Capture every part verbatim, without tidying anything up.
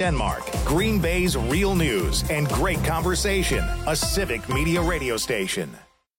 Denmark. Green Bay's real news and great conversation. A Civic Media radio station.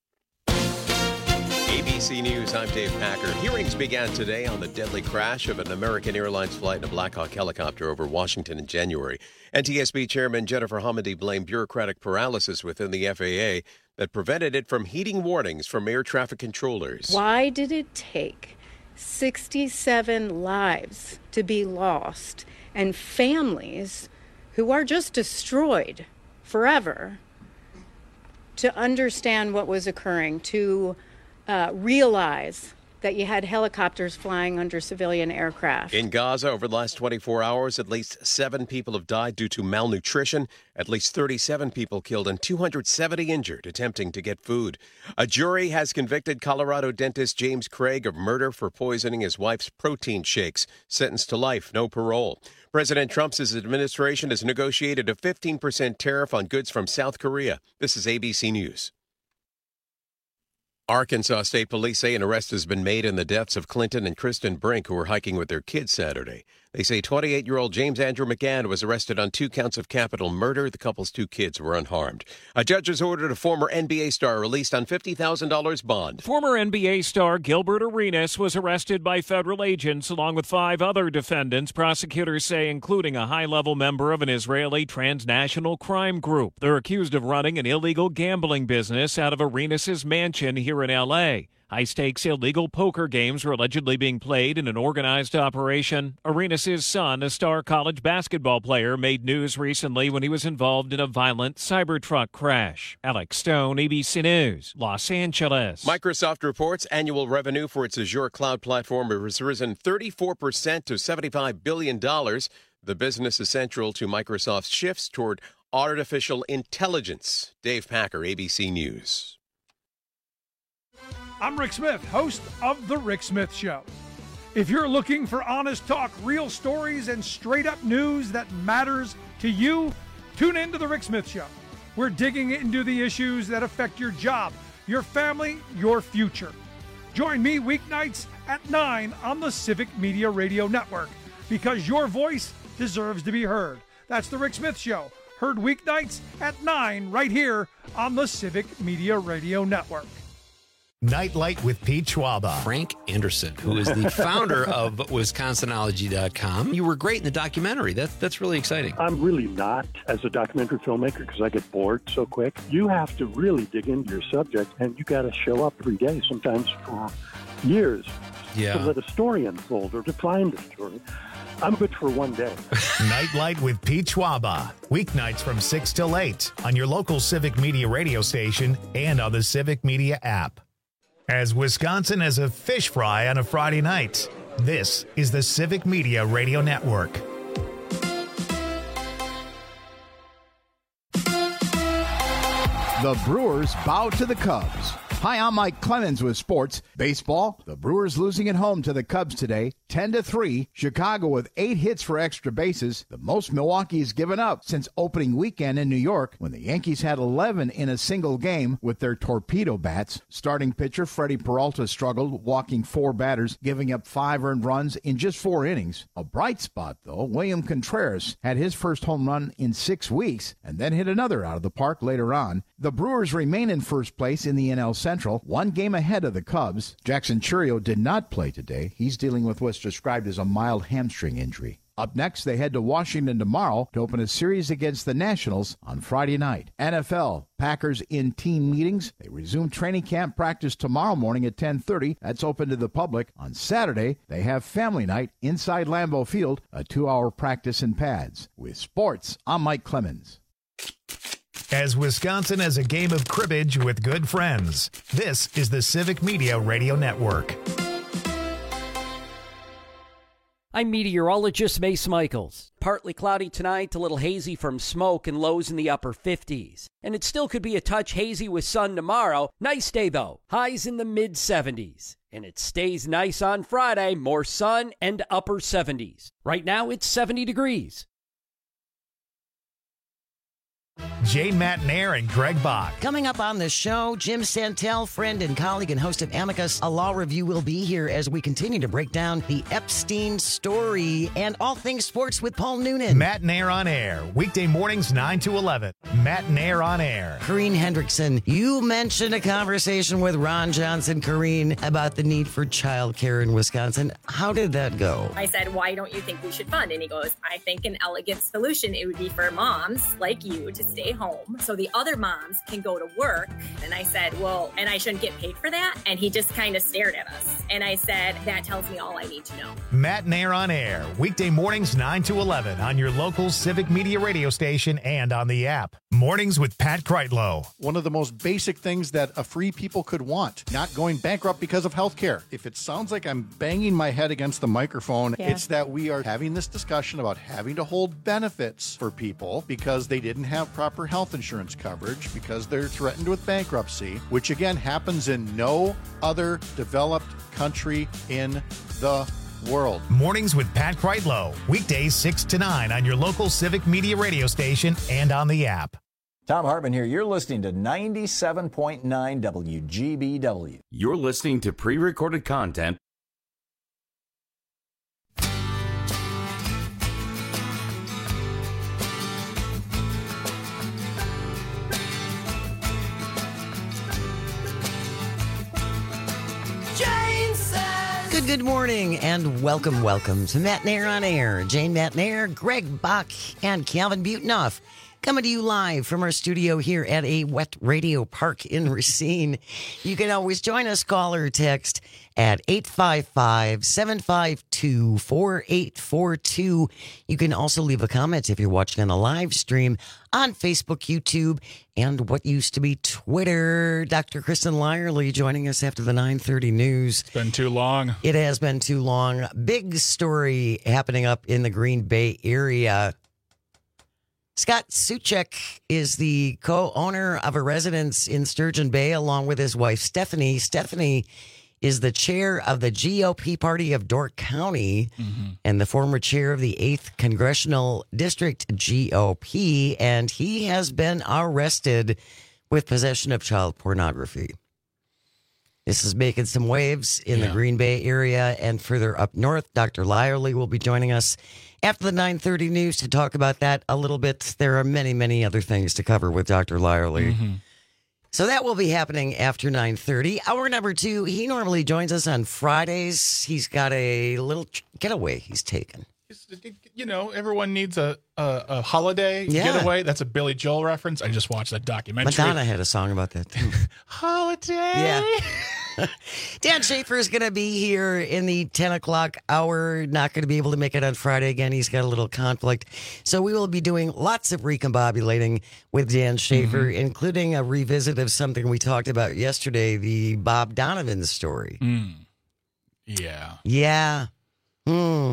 A B C News, I'm Dave Packer. Hearings began today on the deadly crash of an American Airlines flight in a Black Hawk helicopter over Washington in January. N T S B Chairman Jennifer Homendy blamed bureaucratic paralysis within the F A A that prevented it from heeding warnings from air traffic controllers. Why did it take sixty-seven lives to be lost and families who are just destroyed forever to understand what was occurring, to uh, realize that you had helicopters flying under civilian aircraft? In Gaza, over the last twenty-four hours, at least seven people have died due to malnutrition, at least thirty-seven people killed, and two hundred seventy injured attempting to get food. A jury has convicted Colorado dentist James Craig of murder for poisoning his wife's protein shakes, sentenced to life, no parole. President Trump's administration has negotiated a fifteen percent tariff on goods from South Korea. This is A B C News. Arkansas State Police say an arrest has been made in the deaths of Clinton and Kristen Brink, who were hiking with their kids Saturday. They say twenty-eight-year-old James Andrew McGann was arrested on two counts of capital murder. The couple's two kids were unharmed. A judge has ordered a former N B A star released on fifty thousand dollars bond. Former N B A star Gilbert Arenas was arrested by federal agents along with five other defendants, prosecutors say, including a high-level member of an Israeli transnational crime group. They're accused of running an illegal gambling business out of Arenas' mansion here in L A High-stakes illegal poker games were allegedly being played in an organized operation. Arenas' son, a star college basketball player, made news recently when he was involved in a violent Cybertruck crash. Alex Stone, A B C News, Los Angeles. Microsoft reports annual revenue for its Azure cloud platform has risen thirty-four percent to seventy-five billion dollars. The business is central to Microsoft's shifts toward artificial intelligence. Dave Packer, A B C News. I'm Rick Smith, host of The Rick Smith Show. If you're looking for honest talk, real stories, and straight-up news that matters to you, tune in to The Rick Smith Show. We're digging into the issues that affect your job, your family, your future. Join me weeknights at nine on the Civic Media Radio Network, because your voice deserves to be heard. That's The Rick Smith Show, heard weeknights at nine right here on the Civic Media Radio Network. Nightlight with Pete Schwaba. Frank Anderson, who is the founder of Wisconsin ology dot com. You were great in the documentary. That's that's really exciting. I'm really not as a documentary filmmaker because I get bored so quick. You have to really dig into your subject, and you got to show up every day, sometimes for years, yeah. to let a story unfold or to find a story. I'm good for one day. Nightlight with Pete Schwaba. Weeknights from six till eight on your local Civic Media radio station and on the Civic Media app. As Wisconsin has a fish fry on a Friday night, this is the Civic Media Radio Network. The Brewers bow to the Cubs. Hi, I'm Mike Clemens with sports. Baseball, the Brewers losing at home to the Cubs today, ten to three. Chicago with eight hits for extra bases, the most Milwaukee has given up since opening weekend in New York when the Yankees had eleven in a single game with their torpedo bats. Starting pitcher Freddie Peralta struggled, walking four batters, giving up five earned runs in just four innings. A bright spot, though, William Contreras had his first home run in six weeks and then hit another out of the park later on. The Brewers remain in first place in the N L Central, one game ahead of the Cubs. Jackson Chourio did not play today. He's dealing with what's described as a mild hamstring injury. Up next, they head to Washington tomorrow to open a series against the Nationals on Friday night. N F L, Packers in team meetings. They resume training camp practice tomorrow morning at ten thirty. That's open to the public. On Saturday, they have family night inside Lambeau Field, a two-hour practice in pads. With sports, I'm Mike Clemens. As Wisconsin has a game of cribbage with good friends, this is the Civic Media Radio Network. I'm meteorologist Mace Michaels. Partly cloudy tonight, a little hazy from smoke and lows in the upper fifties. And it still could be a touch hazy with sun tomorrow. Nice day though, highs in the mid seventies. And it stays nice on Friday, more sun and upper seventies. Right now it's seventy degrees. Jane Matnair and Greg Bach. Coming up on the show, Jim Santel, friend and colleague and host of Amicus, a law review, will be here as we continue to break down the Epstein story and all things sports with Paul Noonan. Matt Nair on air, weekday mornings nine to eleven. Matt Nair on air. Corrine Hendrickson, you mentioned a conversation with Ron Johnson, Corrine, about the need for childcare in Wisconsin. How did that go? I said, why don't you think we should fund? And he goes, I think an elegant solution, it would be for moms like you to stay home so the other moms can go to work. And I said, well, and I shouldn't get paid for that? And he just kind of stared at us. And I said, that tells me all I need to know. Matt Nair on air, weekday mornings nine to eleven on your local Civic Media radio station and on the app. Mornings with Pat Kreitlow. One of the most basic things that a free people could want, not going bankrupt because of health care. If it sounds like I'm banging my head against the microphone, yeah. It's that we are having this discussion about having to hold benefits for people because they didn't have proper health insurance coverage, because they're threatened with bankruptcy, which again happens in no other developed country in the world. Mornings with Pat Kreitlow, weekdays six to nine on your local Civic Media radio station and on the app. Tom Hartman here. You're listening to ninety-seven point nine W G B W. You're listening to pre-recorded content. Good, good morning and welcome, welcome to Matt Nair on Air. Jane Matnair, Greg Bach, and Calvin Butenoff coming to you live from our studio here at a wet radio park in Racine. You can always join us, call or text at eight five five, seven five two, four eight four two. You can also leave a comment if you're watching on a live stream on Facebook, YouTube, and what used to be Twitter. Doctor Kristen Lyerly joining us after the nine thirty news. It's been too long. It has been too long. Big story happening up in the Green Bay area. Scott Suchek is the co-owner of a residence in Sturgeon Bay along with his wife, Stephanie. Stephanie is the chair of the G O P party of Dork County mm-hmm. and the former chair of the eighth Congressional District G O P, and he has been arrested with possession of child pornography. This is making some waves in yeah. the Green Bay area and further up north. Doctor Lyerly will be joining us after the nine thirty news to talk about that a little bit. There are many, many other things to cover with Doctor Lyerly. Mm-hmm. So that will be happening after nine thirty. Hour number two, he normally joins us on Fridays. He's got a little getaway he's taken. You know, everyone needs a, a, a holiday yeah. getaway. That's a Billy Joel reference. I just watched that documentary. Madonna had a song about that, too. Holiday. Yeah. Dan Schaefer is going to be here in the ten o'clock hour. Not going to be able to make it on Friday again. He's got a little conflict. So we will be doing lots of recombobulating with Dan Schaefer, mm-hmm. including a revisit of something we talked about yesterday, the Bob Donovan story. Mm. Yeah. Yeah. Hmm.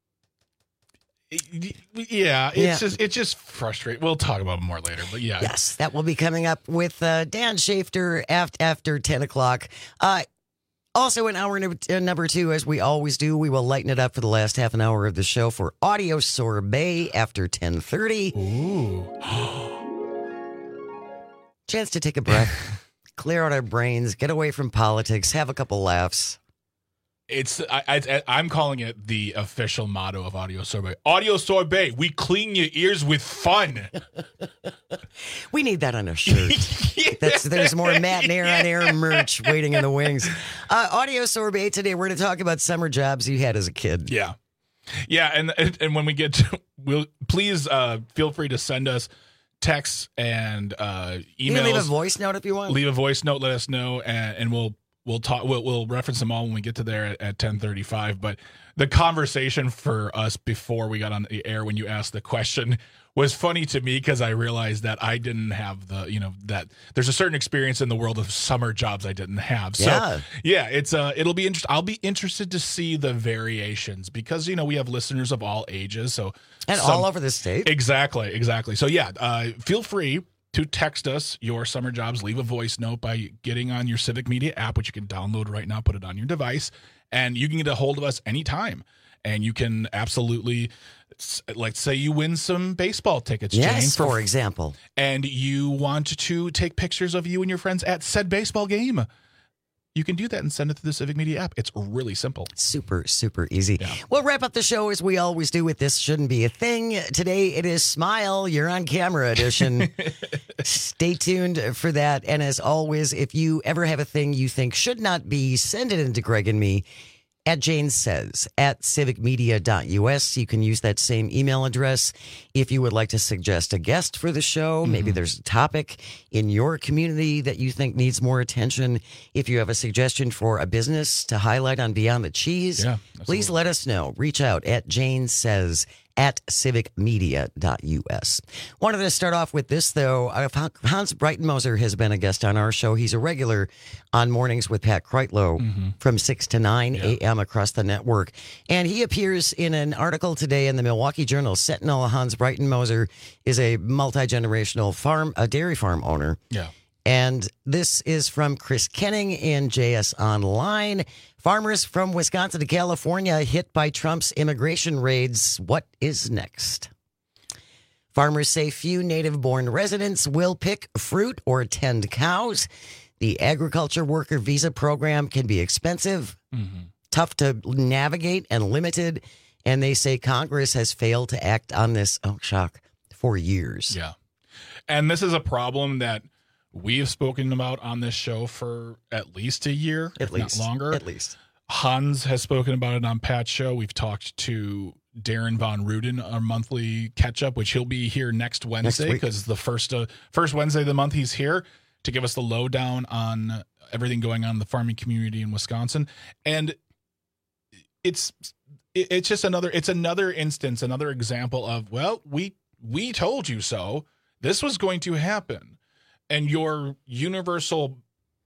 Yeah, it's yeah. just it's just frustrating. We'll talk about it more later, but yeah. Yes, that will be coming up with uh, Dan Schaefer after, after ten o'clock. Uh, also, in hour number, uh, number two, as we always do, we will lighten it up for the last half an hour of the show for Audio Sorbet after ten thirty. Ooh. Chance to take a breath, clear out our brains, get away from politics, have a couple laughs. It's I, I, I'm calling it the official motto of Audio Sorbet. Audio Sorbet, we clean your ears with fun. We need that on a shirt. That's, there's more Matt Nair on air merch waiting in the wings. Uh, Audio Sorbet today, we're going to talk about summer jobs you had as a kid. Yeah. Yeah, and and, and when we get to, we'll, please uh, feel free to send us texts and uh, emails. You can leave a voice note if you want. Leave a voice note, let us know, and, and we'll We'll talk. We'll, we'll reference them all when we get to there at, at ten thirty-five. But the conversation for us before we got on the air, when you asked the question, was funny to me because I realized that I didn't have the, you know, that there's a certain experience in the world of summer jobs I didn't have. So yeah, yeah it's uh, it'll be interesting. I'll be interested to see the variations because you know we have listeners of all ages, so and some, all over the state. Exactly, exactly. So yeah, uh, feel free to text us your summer jobs. Leave a voice note by getting on your Civic Media app, which you can download right now, put it on your device, and you can get a hold of us anytime. And you can absolutely like say you win some baseball tickets, yes, Jane, for, for example, and you want to take pictures of you and your friends at said baseball game. You can do that and send it to the Civic Media app. It's really simple. Super, super easy. Yeah. We'll wrap up the show as we always do with This Shouldn't Be a Thing. Today it is Smile, You're on Camera edition. Stay tuned for that. And as always, if you ever have a thing you think should not be, send it into Greg and me at Jane Says at civic media dot U S. You can use that same email address if you would like to suggest a guest for the show. Mm-hmm. Maybe there's a topic in your community that you think needs more attention. If you have a suggestion for a business to highlight on Beyond the Cheese, yeah, please let us know. Reach out at Jane Says at civic media dot U S. Wanted to start off with this, though. Hans Breitenmoser has been a guest on our show. He's a regular on Mornings with Pat Kreitlow mm-hmm. from six to nine yeah. a.m. across the network. And he appears in an article today in the Milwaukee Journal Sentinel. Hans Breitenmoser is a multi-generational farm, a dairy farm owner. Yeah. And this is from Chris Kenning in J S Online. Farmers from Wisconsin to California hit by Trump's immigration raids. What is next? Farmers say few native-born residents will pick fruit or tend cows. The agriculture worker visa program can be expensive, mm-hmm. tough to navigate, and limited. And they say Congress has failed to act on this, oh, shock, for years. Yeah. And this is a problem that we've spoken about on this show for at least a year, at if least, not longer. At least. Hans has spoken about it on Pat's show. We've talked to Darren Von Ruden, our monthly catch-up, which he'll be here next Wednesday because the first uh, first Wednesday of the month he's here to give us the lowdown on everything going on in the farming community in Wisconsin. And it's it's just another it's another instance, another example of, well, we we told you so. This was going to happen. And your universal,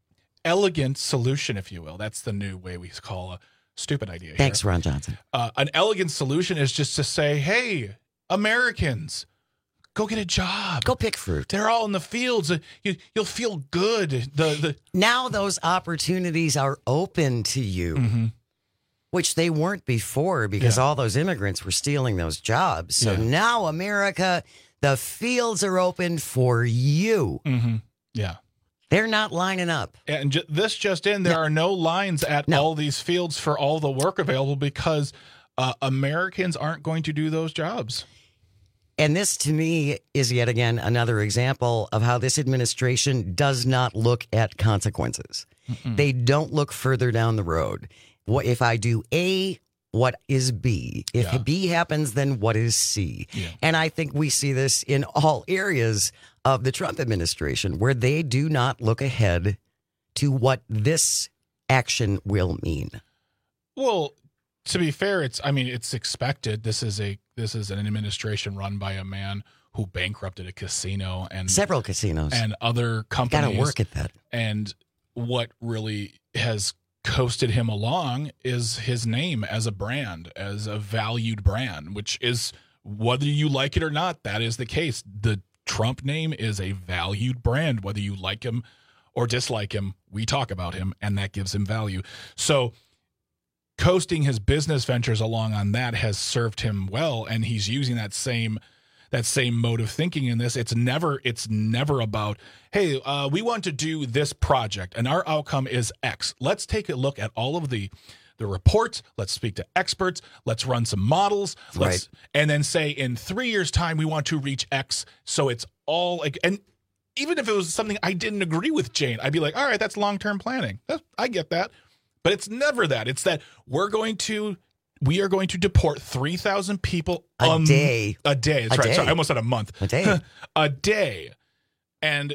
elegant solution, if you will, that's the new way we call a stupid idea. Thanks, here. Ron Johnson. Uh, an elegant solution is just to say, hey, Americans, go get a job. Go pick fruit. They're all in the fields. You, you'll feel good. The, the Now those opportunities are open to you, mm-hmm. which they weren't before because yeah. all those immigrants were stealing those jobs. So yeah. now America... the fields are open for you. Mm-hmm. Yeah. They're not lining up. And ju- this just in, there no. are no lines at no. all these fields for all the work available because uh, Americans aren't going to do those jobs. And this, to me, is yet again another example of how this administration does not look at consequences. Mm-mm. They don't look further down the road. What if I do A, what is B? If yeah. B happens, then what is C? Yeah. And I think we see this in all areas of the Trump administration, where they do not look ahead to what this action will mean. Well, to be fair, it's I mean, it's expected. This is a this is an administration run by a man who bankrupted a casino and several casinos and other companies. Got to work at that. And what really has coasted him along is his name as a brand, as a valued brand, which is, whether you like it or not, that is the case. The Trump name is a valued brand. Whether you like him or dislike him, we talk about him, and that gives him value. So coasting his business ventures along on that has served him well, and he's using that same that same mode of thinking in this. It's never it's never about, hey, uh, we want to do this project and our outcome is X. Let's take a look at all of the the reports. Let's speak to experts. Let's run some models. Let's, right. And then say in three years' time we want to reach X. So it's all like, and even if it was something I didn't agree with, Jane, I'd be like, all right, that's long-term planning. I get that. But it's never that. It's that we're going to We are going to deport three thousand people a um, day. A day. That's a right. Day. Sorry, I almost said a month. A day. a day. And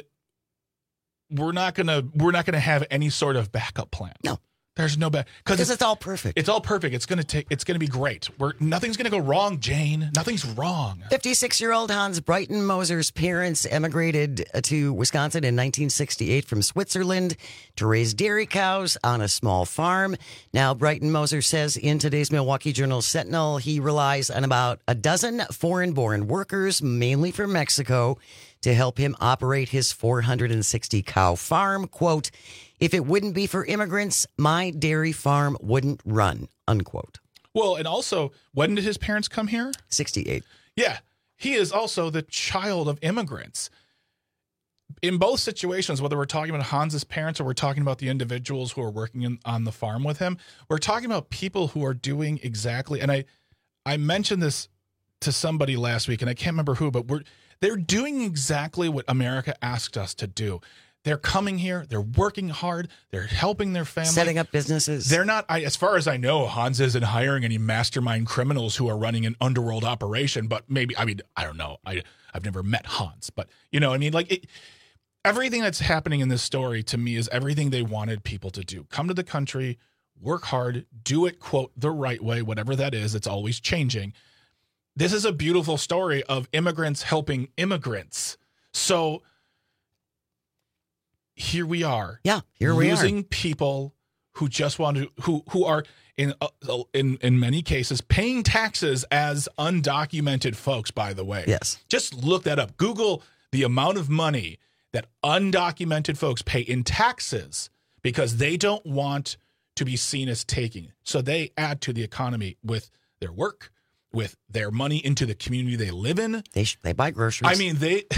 we're not gonna we're not gonna have any sort of backup plan. No. There's no back because it's, it's all perfect. It's all perfect. It's gonna take. It's gonna be great. We're nothing's gonna go wrong, Jane. Nothing's wrong. fifty-six-year-old Hans Breitenmoser's parents emigrated to Wisconsin in nineteen sixty-eight from Switzerland to raise dairy cows on a small farm. Now, Breitenmoser says in today's Milwaukee Journal Sentinel, he relies on about a dozen foreign-born workers, mainly from Mexico, to help him operate his four hundred sixty cow farm. Quote, "If it wouldn't be for immigrants, my dairy farm wouldn't run," unquote. Well, and also, when did his parents come here? sixty-eight. Yeah. He is also the child of immigrants. In both situations, whether we're talking about Hans's parents or we're talking about the individuals who are working in, on the farm with him, we're talking about people who are doing exactly, and I, I mentioned this to somebody last week, and I can't remember who, but we're they're doing exactly what America asked us to do. They're coming here, they're working hard, they're helping their family. Setting up businesses. They're not, I, as far as I know, Hans isn't hiring any mastermind criminals who are running an underworld operation, but maybe, I mean, I don't know. I, I've never met Hans, but, you know, I mean, like, it, everything that's happening in this story to me is everything they wanted people to do. Come to the country, work hard, do it, quote, the right way, whatever that is. It's always changing. This is a beautiful story of immigrants helping immigrants. So here we are. Yeah, here we are. Losing people who just want to, who who are in uh, in in many cases paying taxes as undocumented folks. By the way, yes. Just look that up. Google the amount of money that undocumented folks pay in taxes because they don't want to be seen as taking. So they add to the economy with their work, with their money into the community they live in. They sh- they buy groceries. I mean, they.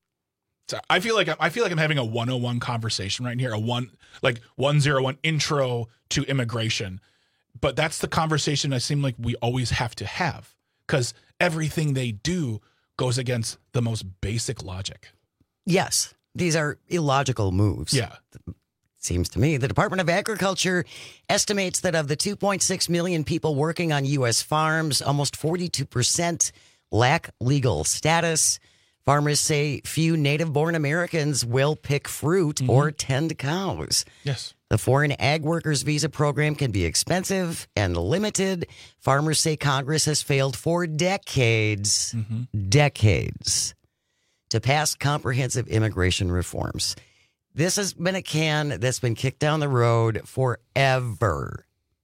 So I feel like I feel like I'm having a one oh one conversation right here, a one like one oh one intro to immigration. But that's the conversation I seem like we always have to have because everything they do goes against the most basic logic. Yes, these are illogical moves. Yeah. Seems to me the Department of Agriculture estimates that of the two point six million people working on U S farms, almost forty-two percent lack legal status. Farmers say few native-born Americans will pick fruit mm-hmm. or tend cows. Yes. The foreign ag workers visa program can be expensive and limited. Farmers say Congress has failed for decades, mm-hmm. decades, to pass comprehensive immigration reforms. This has been a can that's been kicked down the road forever.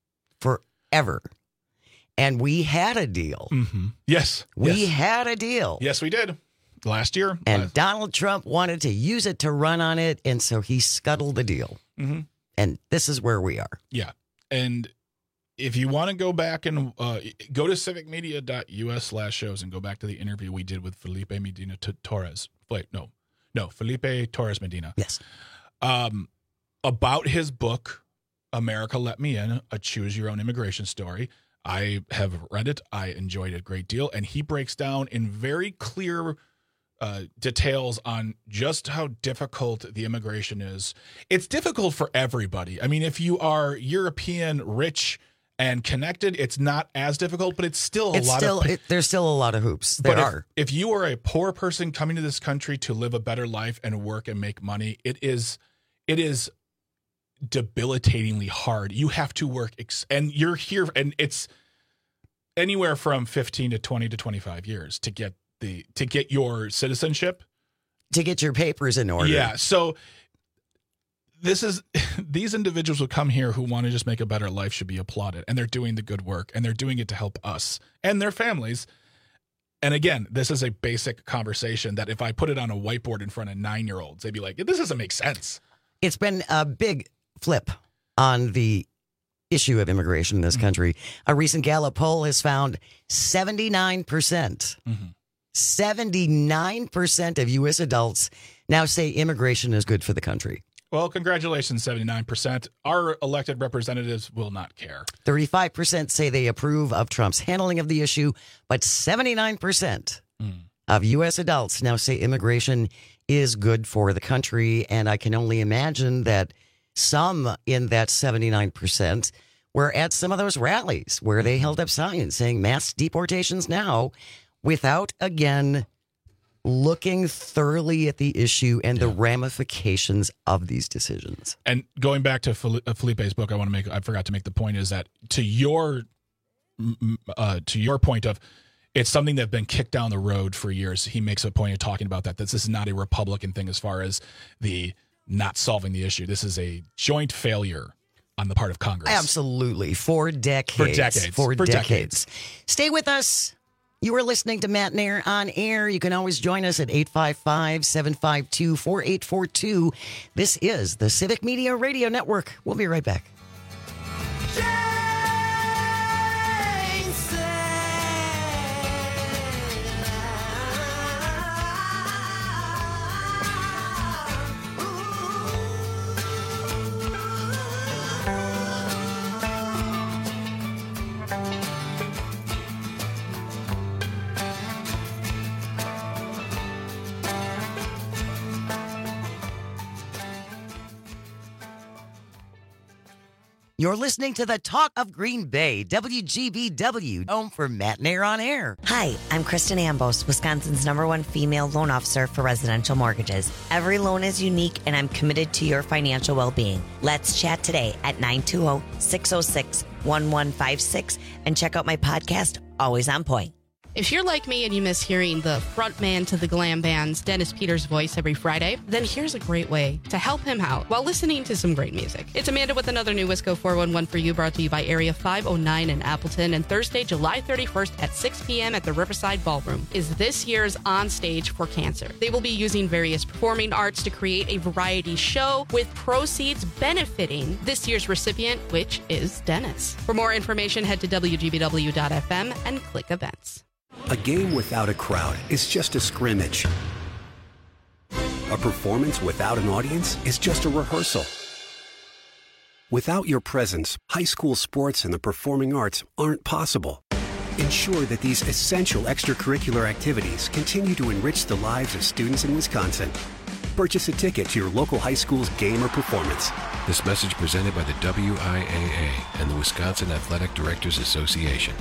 Forever. And we had a deal. Mm-hmm. Yes. We yes. had a deal. Yes, we did. Last year. And last. Donald Trump wanted to use it to run on it, and so he scuttled the deal. Mm-hmm. And this is where we are. Yeah. And if you want to go back and uh, go to civicmedia.us slash shows and go back to the interview we did with Felipe Medina Torres. Wait, no. No, Felipe Torres Medina. Yes. Um, about his book, America Let Me In, A Choose Your Own Immigration Story. I have read it. I enjoyed it a great deal. And he breaks down in very clear Uh, details on just how difficult the immigration is. It's difficult for everybody. I mean, if you are European, rich, and connected, it's not as difficult, but it's still a it's lot still, of... It, there's still a lot of hoops. There but if, are. If you are a poor person coming to this country to live a better life and work and make money, it is it is debilitatingly hard. You have to work, ex- and you're here, and it's anywhere from fifteen to twenty to twenty-five years to get The, to get your citizenship, to get your papers in order. Yeah. So this is these individuals who come here who want to just make a better life should be applauded, and they're doing the good work, and they're doing it to help us and their families. And again, this is a basic conversation that if I put it on a whiteboard in front of nine-year-olds, they'd be like, "This doesn't make sense." It's been a big flip on the issue of immigration in this mm-hmm. country. A recent Gallup poll has found seventy-nine percent. Mm-hmm. seventy-nine percent of U S adults now say immigration is good for the country. Well, congratulations, seventy-nine percent. Our elected representatives will not care. thirty-five percent say they approve of Trump's handling of the issue, but seventy-nine percent mm. of U S adults now say immigration is good for the country. And I can only imagine that some in that seventy-nine percent were at some of those rallies where they held up signs saying mass deportations now, without, again, looking thoroughly at the issue and yeah. the ramifications of these decisions. And going back to Felipe's book, I want to make, I forgot to make the point is that to your, uh, to your point of it's something that's been kicked down the road for years. He makes a point of talking about that. This is not a Republican thing as far as the not solving the issue. This is a joint failure on the part of Congress. Absolutely. For decades. For decades. For, for decades. decades. Stay with us. You are listening to Matt Nair on air. You can always join us at eight five five, seven five two, four eight four two. This is the Civic Media Radio Network. We'll be right back. Jay You're listening to the Talk of Green Bay, W G B W, home for Matt Nair on Air. Hi, I'm Kristen Ambos, Wisconsin's number one female loan officer for residential mortgages. Every loan is unique, and I'm committed to your financial well-being. Let's chat today at nine two zero, six zero six, one one five six and check out my podcast, Always on Point. If you're like me and you miss hearing the front man to the glam band's Dennis Peters' voice every Friday, then here's a great way to help him out while listening to some great music. It's Amanda with another new Wisco four one one for you, brought to you by Area five oh nine in Appleton, and Thursday, July thirty-first at six p.m. at the Riverside Ballroom is this year's On Stage for Cancer. They will be using various performing arts to create a variety show with proceeds benefiting this year's recipient, which is Dennis. For more information, head to W G B W dot F M and click events. A game without a crowd is just a scrimmage. A performance without an audience is just a rehearsal. Without your presence, high school sports and the performing arts aren't possible. Ensure that these essential extracurricular activities continue to enrich the lives of students in Wisconsin. Purchase a ticket to your local high school's game or performance. This message presented by the W I A A and the Wisconsin Athletic Directors Association.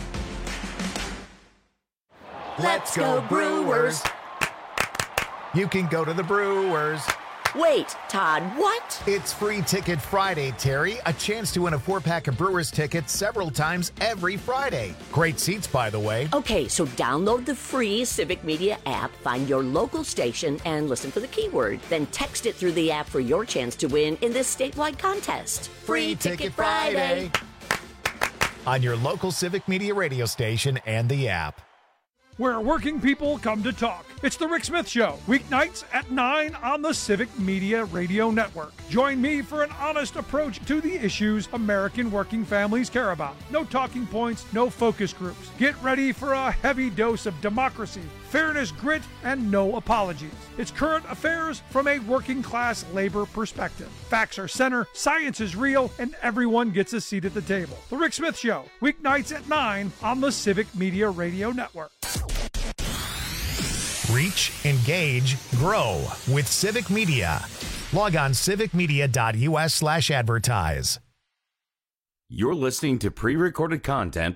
Let's go Brewers! You can go to the Brewers. Wait, Todd, what? It's Free Ticket Friday, Terry. A chance to win a four-pack of Brewers tickets several times every Friday. Great seats, by the way. Okay, so download the free Civic Media app, find your local station, and listen for the keyword. Then text it through the app for your chance to win in this statewide contest. Free Ticket Friday! On your local Civic Media radio station and the app. Where working people come to talk. It's the Rick Smith Show, weeknights at nine on the Civic Media Radio Network. Join me for an honest approach to the issues American working families care about. No talking points, no focus groups. Get ready for a heavy dose of democracy, fairness, grit, and no apologies. It's current affairs from a working class labor perspective. Facts are center, science is real, and everyone gets a seat at the table. The Rick Smith Show, weeknights at nine on the Civic Media Radio Network. Reach, engage, grow with Civic Media. Log on civicmedia.us slash advertise. You're listening to pre-recorded content.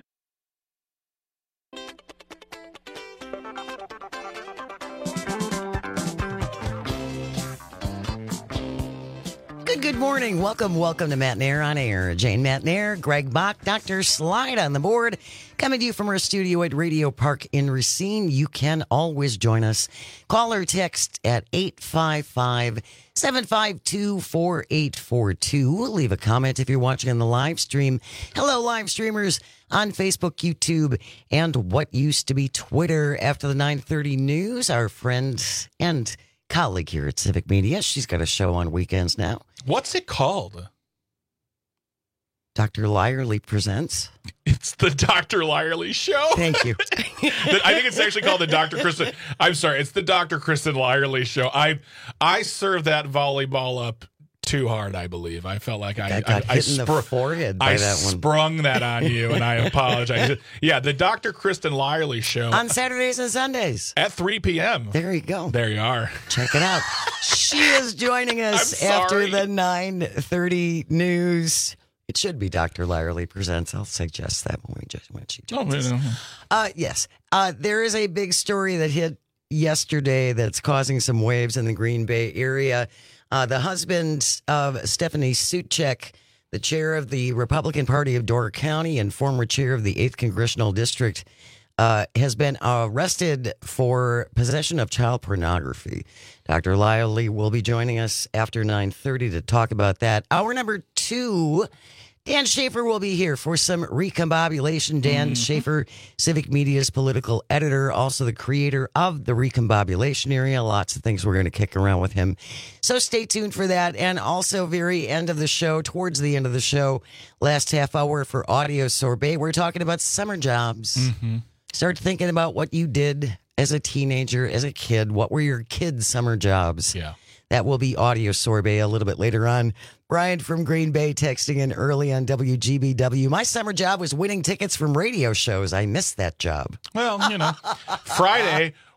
Good, good morning. Welcome, welcome to Matt Nair on Air. Jane Matt Nair, Greg Bach, Doctor Slide on the board. Coming to you from our studio at Radio Park in Racine. You can always join us. Call or text at eight five five, seven five two, four eight four two. Leave a comment if you're watching on the live stream. Hello, live streamers on Facebook, YouTube, and what used to be Twitter. After the nine thirty news, our friend and colleague here at Civic Media, she's got a show on weekends now. What's it called? Doctor Lyerly Presents. It's the Doctor Lyerly Show. Thank you. I think it's actually called the Doctor Kristen. I'm sorry, it's the Doctor Kristen Lyerly Show. I I served that volleyball up too hard, I believe. I felt like I, I got I, hit I in spr- the forehead by I that one. sprung that on you, and I apologize. Yeah, the Doctor Kristen Lyerly Show. On Saturdays and Sundays. At three p.m. There you go. There you are. Check it out. She is joining us after the nine thirty news. It should be Doctor Lyerly Presents. I'll suggest that when we just when she joins oh, us. No. Uh, yes. Uh, there is a big story that hit yesterday that's causing some waves in the Green Bay area. Uh, the husband of Stephanie Suchek, the chair of the Republican Party of Door County and former chair of the eighth Congressional District, uh, has been arrested for possession of child pornography. Doctor Lyerly will be joining us after nine thirty to talk about that. Hour number two, Dan Schaefer will be here for some recombobulation. Dan mm-hmm. Schaefer, Civic Media's political editor, also the creator of the recombobulation area. Lots of things we're going to kick around with him. So stay tuned for that. And also very end of the show, towards the end of the show, last half hour for Audio Sorbet, we're talking about summer jobs. Mm-hmm. Start thinking about what you did as a teenager, as a kid. What were your kids' summer jobs? Yeah. That will be Audio Sorbet a little bit later on. Brian from Green Bay texting in early on W G B W. My summer job was winning tickets from radio shows. I missed that job. Well, you know, Friday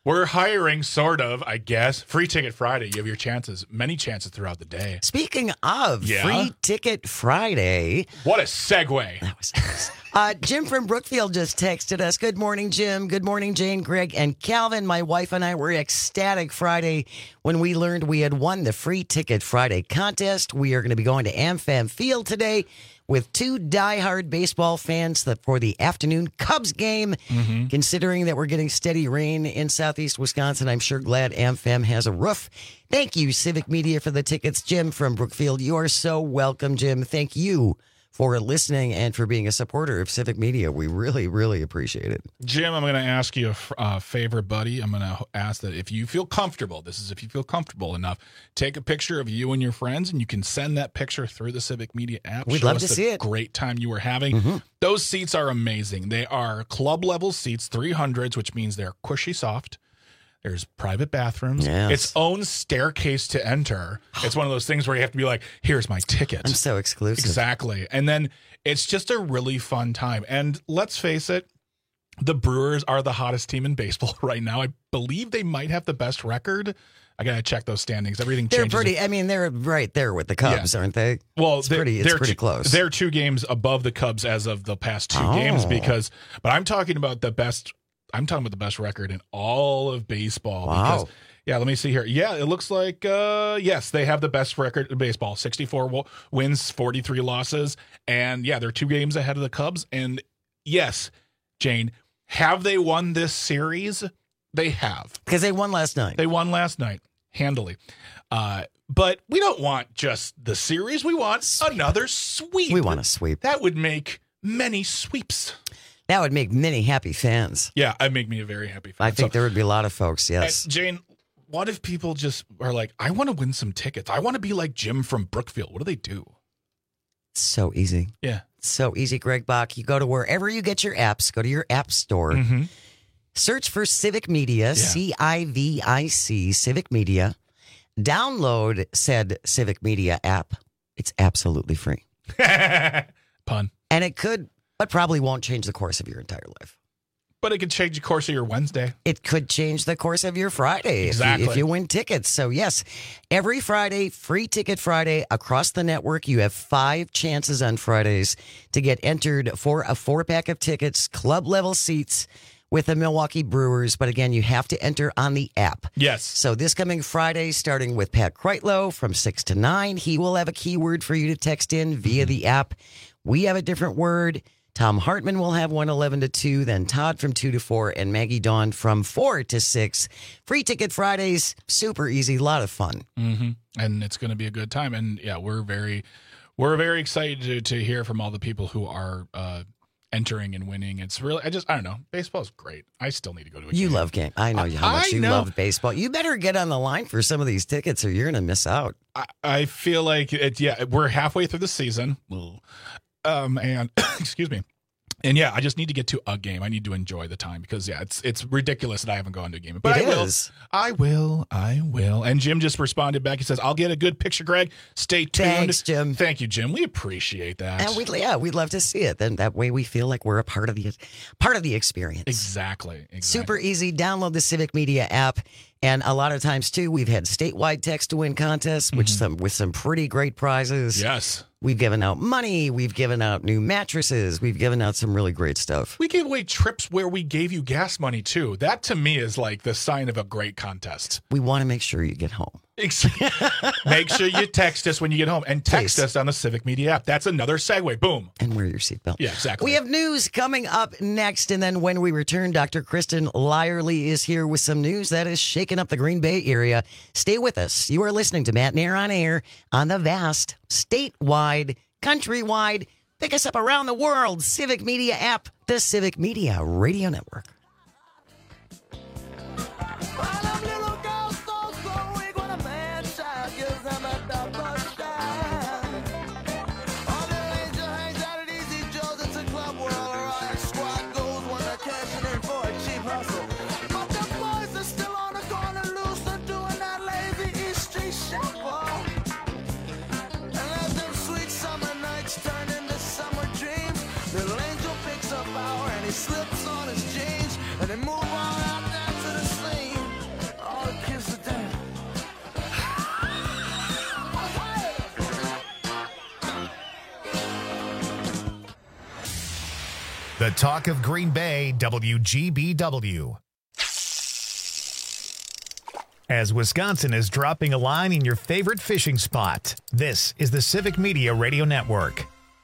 We're hiring, sort of, I guess. Free Ticket Friday. You have your chances, many chances throughout the day. Speaking of Yeah? Free Ticket Friday. What a segue. That was nice. Uh, Jim from Brookfield just texted us. Good morning, Jim. Good morning, Jane, Greg, and Calvin. My wife and I were ecstatic Friday when we learned we had won the Free Ticket Friday contest. We are going to be going to AmFam Field today with two diehard baseball fans that for the afternoon Cubs game. Mm-hmm. Considering that we're getting steady rain in southeast Wisconsin, I'm sure glad AmFam has a roof. Thank you, Civic Media, for the tickets. Jim from Brookfield, you are so welcome, Jim. Thank you for listening and for being a supporter of Civic Media. We really, really appreciate it. Jim, I'm going to ask you a f- uh, favor, buddy. I'm going to ask that if you feel comfortable, this is if you feel comfortable enough, take a picture of you and your friends, and you can send that picture through the Civic Media app. We'd Show love us to the see it. Great time you were having. Mm-hmm. Those seats are amazing. They are club level seats, three hundreds, which means they're cushy soft. There's private bathrooms. Yes. Its own staircase to enter. It's one of those things where you have to be like, here's my ticket. I'm so exclusive. Exactly. And then it's just a really fun time. And let's face it, the Brewers are the hottest team in baseball right now. I believe they might have the best record. I got to check those standings. Everything They're changes. pretty, I mean, they're right there with the Cubs, Yeah. aren't they? Well, it's they're, pretty, it's they're pretty two, close. They're two games above the Cubs as of the past two Oh. games because, but I'm talking about the best, I'm talking about the best record in all of baseball. Wow. Because, yeah, let me see here. Yeah, it looks like, uh, yes, they have the best record in baseball. sixty-four w- wins, forty-three losses. And yeah, they're two games ahead of the Cubs. And yes, Jane, have they won this series? They have. Because they won last night. They won last night, handily. Uh, but we don't want just the series. We want another sweep. We want a sweep. That would make many sweeps. That would make many happy fans. Yeah, that'd make me a very happy fan. I think So- there would be a lot of folks, yes. And Jane, what if people just are like, I want to win some tickets. I want to be like Jim from Brookfield. What do they do? So easy. Yeah. So easy, Greg Bach. You go to wherever you get your apps, go to your app store, Mm-hmm. search for Civic Media, C I V I C, Civic Media. Download said Civic Media app. It's absolutely free. Pun. And it could, but probably won't change the course of your entire life. But it could change the course of your Wednesday. It could change the course of your Friday Exactly. if, you, if you win tickets. So, yes, every Friday, Free Ticket Friday across the network. You have five chances on Fridays to get entered for a four pack of tickets, club level seats with the Milwaukee Brewers. But again, you have to enter on the app. Yes. So, this coming Friday, starting with Pat Kreitlow from six to nine, he will have a keyword for you to text in via the app. We have a different word. Tom Hartman will have one eleven to two, then Todd from two to four, and Maggie Dawn from four to six. Free Ticket Fridays, super easy, a lot of fun. Mm-hmm. And it's going to be a good time. And yeah, we're very, we're very excited to, to hear from all the people who are uh, entering and winning. It's really, I just, I don't know. Baseball's great. I still need to go to a You game. love game. I know how much I you know. love baseball. You better get on the line for some of these tickets or you're going to miss out. I, I feel like it, yeah, we're halfway through the season. Um, and excuse me. And yeah, I just need to get to a game. I need to enjoy the time because yeah, it's it's ridiculous that I haven't gone to a game. But It I will. is. I will. I will. And Jim just responded back. He says, "I'll get a good picture, Greg. Stay tuned." Thanks, Jim. Thank you, Jim. We appreciate that. And we'd, yeah, we'd love to see it. Then that way we feel like we're a part of the part of the experience. Exactly. exactly. Super easy. Download the Civic Media app. And a lot of times, too, we've had statewide text to win contests, which some with some pretty great prizes. Yes. We've given out money. We've given out new mattresses. We've given out some really great stuff. We gave away trips where we gave you gas money too. That to me is like the sign of a great contest. We want to make sure you get home. Make sure you text us when you get home and text Please. us on the Civic Media app. That's another segue. Boom. And wear your seatbelt. Yeah, exactly. We have news coming up next. And then when we return, Doctor Kristen Lyerly is here with some news that is shaking up the Green Bay area. Stay with us. You are listening to Matt Nair on Air on the vast, statewide, countrywide, pick us up around the world, Civic Media app, the Civic Media Radio Network. Turn into summer dreams. Little angel picks up power and he slips on his jeans. The talk of Green Bay, W G B W. As Wisconsin is dropping a line in your favorite fishing spot, this is the Civic Media Radio Network.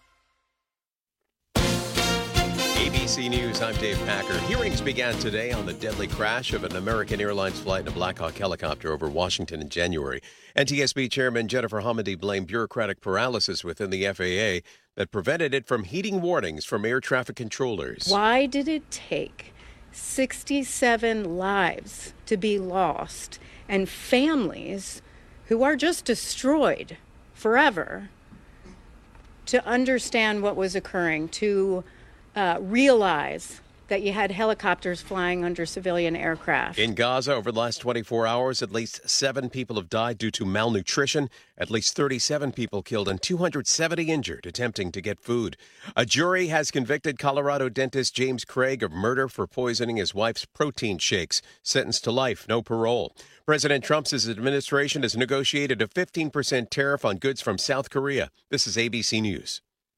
A B C News, I'm Dave Packer. Hearings began today on the deadly crash of an American Airlines flight in a Black Hawk helicopter over Washington in January. N T S B Chairman Jennifer Homendy blamed bureaucratic paralysis within the F A A that prevented it from heeding warnings from air traffic controllers. Why did it take sixty-seven lives to be lost and families who are just destroyed forever to understand what was occurring, to uh, realize that you had helicopters flying under civilian aircraft? In Gaza, over the last twenty-four hours, at least seven people have died due to malnutrition, at least thirty-seven people killed, and two hundred seventy injured attempting to get food. A jury has convicted Colorado dentist James Craig of murder for poisoning his wife's protein shakes, sentenced to life, no parole. President Trump's administration has negotiated a fifteen percent tariff on goods from South Korea. This is A B C News.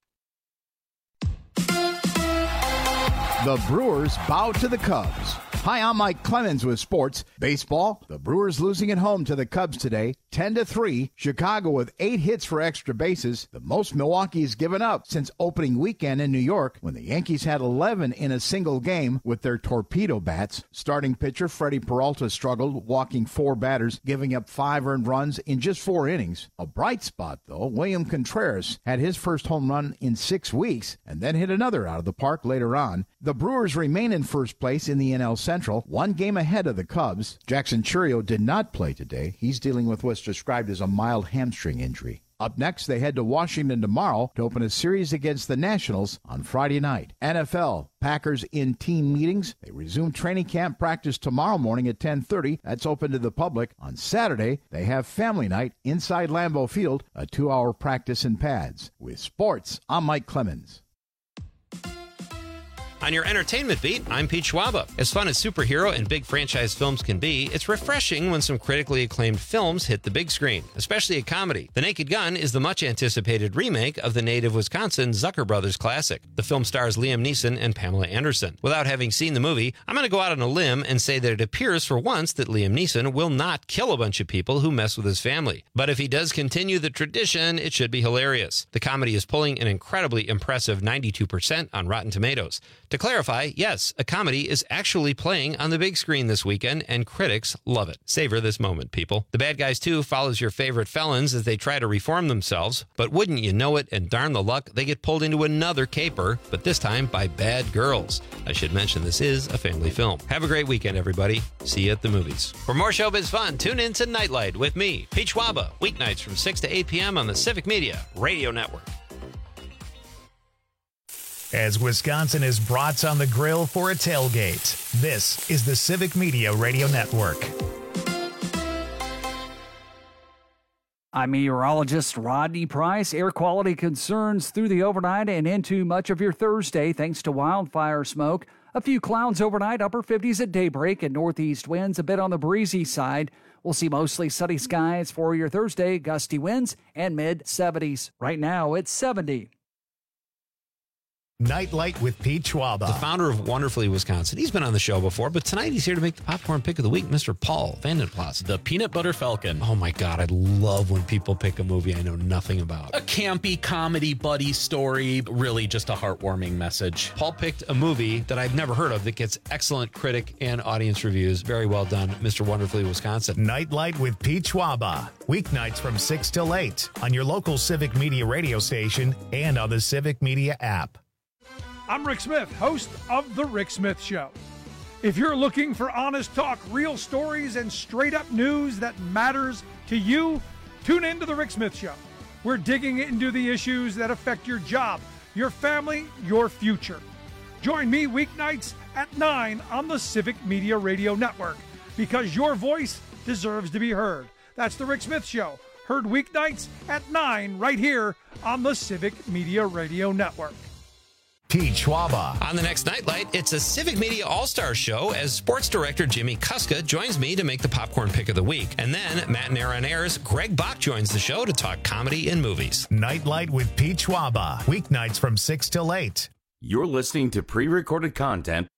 The Brewers bow to the Cubs. Hi, I'm Mike Clemens with sports. Baseball, the Brewers losing at home to the Cubs today, ten to three. Chicago with eight hits for extra bases, the most Milwaukee has given up since opening weekend in New York when the Yankees had eleven in a single game with their torpedo bats. Starting pitcher Freddie Peralta struggled, walking four batters, giving up five earned runs in just four innings. A bright spot, though, William Contreras had his first home run in six weeks and then hit another out of the park later on. The Brewers remain in first place in the N L Central, one game ahead of the Cubs. Jackson Chourio did not play today. He's dealing with what's described as a mild hamstring injury. Up next, they head to Washington tomorrow to open a series against the Nationals on Friday night. N F L, Packers in team meetings. They resume training camp practice tomorrow morning at ten thirty. That's open to the public. On Saturday, they have family night inside Lambeau Field, a two-hour practice in pads. With sports, I'm Mike Clemens. On your entertainment beat, I'm Pete Schwaba. As fun as superhero and big franchise films can be, it's refreshing when some critically acclaimed films hit the big screen, especially a comedy. The Naked Gun is the much-anticipated remake of the native Wisconsin Zucker Brothers classic. The film stars Liam Neeson and Pamela Anderson. Without having seen the movie, I'm going to go out on a limb and say that it appears for once that Liam Neeson will not kill a bunch of people who mess with his family. But if he does continue the tradition, it should be hilarious. The comedy is pulling an incredibly impressive ninety-two percent on Rotten Tomatoes. To clarify, yes, a comedy is actually playing on the big screen this weekend, and critics love it. Savor this moment, people. The Bad Guys two follows your favorite felons as they try to reform themselves, but wouldn't you know it, and darn the luck, they get pulled into another caper, but this time by bad girls. I should mention this is a family film. Have a great weekend, everybody. See you at the movies. For more showbiz fun, tune in to Nightlight with me, Pete Schwaba, weeknights from six to eight p.m. on the Civic Media Radio Network. As Wisconsin is brats on the grill for a tailgate, this is the Civic Media Radio Network. I'm meteorologist Rodney Price. Air quality concerns through the overnight and into much of your Thursday thanks to wildfire smoke. A few clouds overnight, upper fifties at daybreak, and northeast winds a bit on the breezy side. We'll see mostly sunny skies for your Thursday, gusty winds, and mid-seventies. Right now, it's seventy. Nightlight with Pete Schwaba. The founder of Wonderfully Wisconsin. He's been on the show before, but tonight he's here to make the popcorn pick of the week, Mister Paul Vandenplas. The Peanut Butter Falcon. Oh my God, I love when people pick a movie I know nothing about. A campy comedy buddy story, really just a heartwarming message. Paul picked a movie that I've never heard of that gets excellent critic and audience reviews. Very well done, Mister Wonderfully Wisconsin. Nightlight with Pete Schwaba. Weeknights from six till eight on your local Civic Media radio station and on the Civic Media app. I'm Rick Smith, host of The Rick Smith Show. If you're looking for honest talk, real stories, and straight-up news that matters to you, tune in to The Rick Smith Show. We're digging into the issues that affect your job, your family, your future. Join me weeknights at nine on the Civic Media Radio Network, because your voice deserves to be heard. That's The Rick Smith Show, heard weeknights at nine right here on the Civic Media Radio Network. Pete Schwaba. On the next Nightlight, it's a Civic Media All-Star Show as sports director Jimmy Kuska joins me to make the popcorn pick of the week. And then Matinera on Air's Greg Bach joins the show to talk comedy and movies. Nightlight with Pete Schwaba. Weeknights from six till eight. You're listening to pre-recorded content.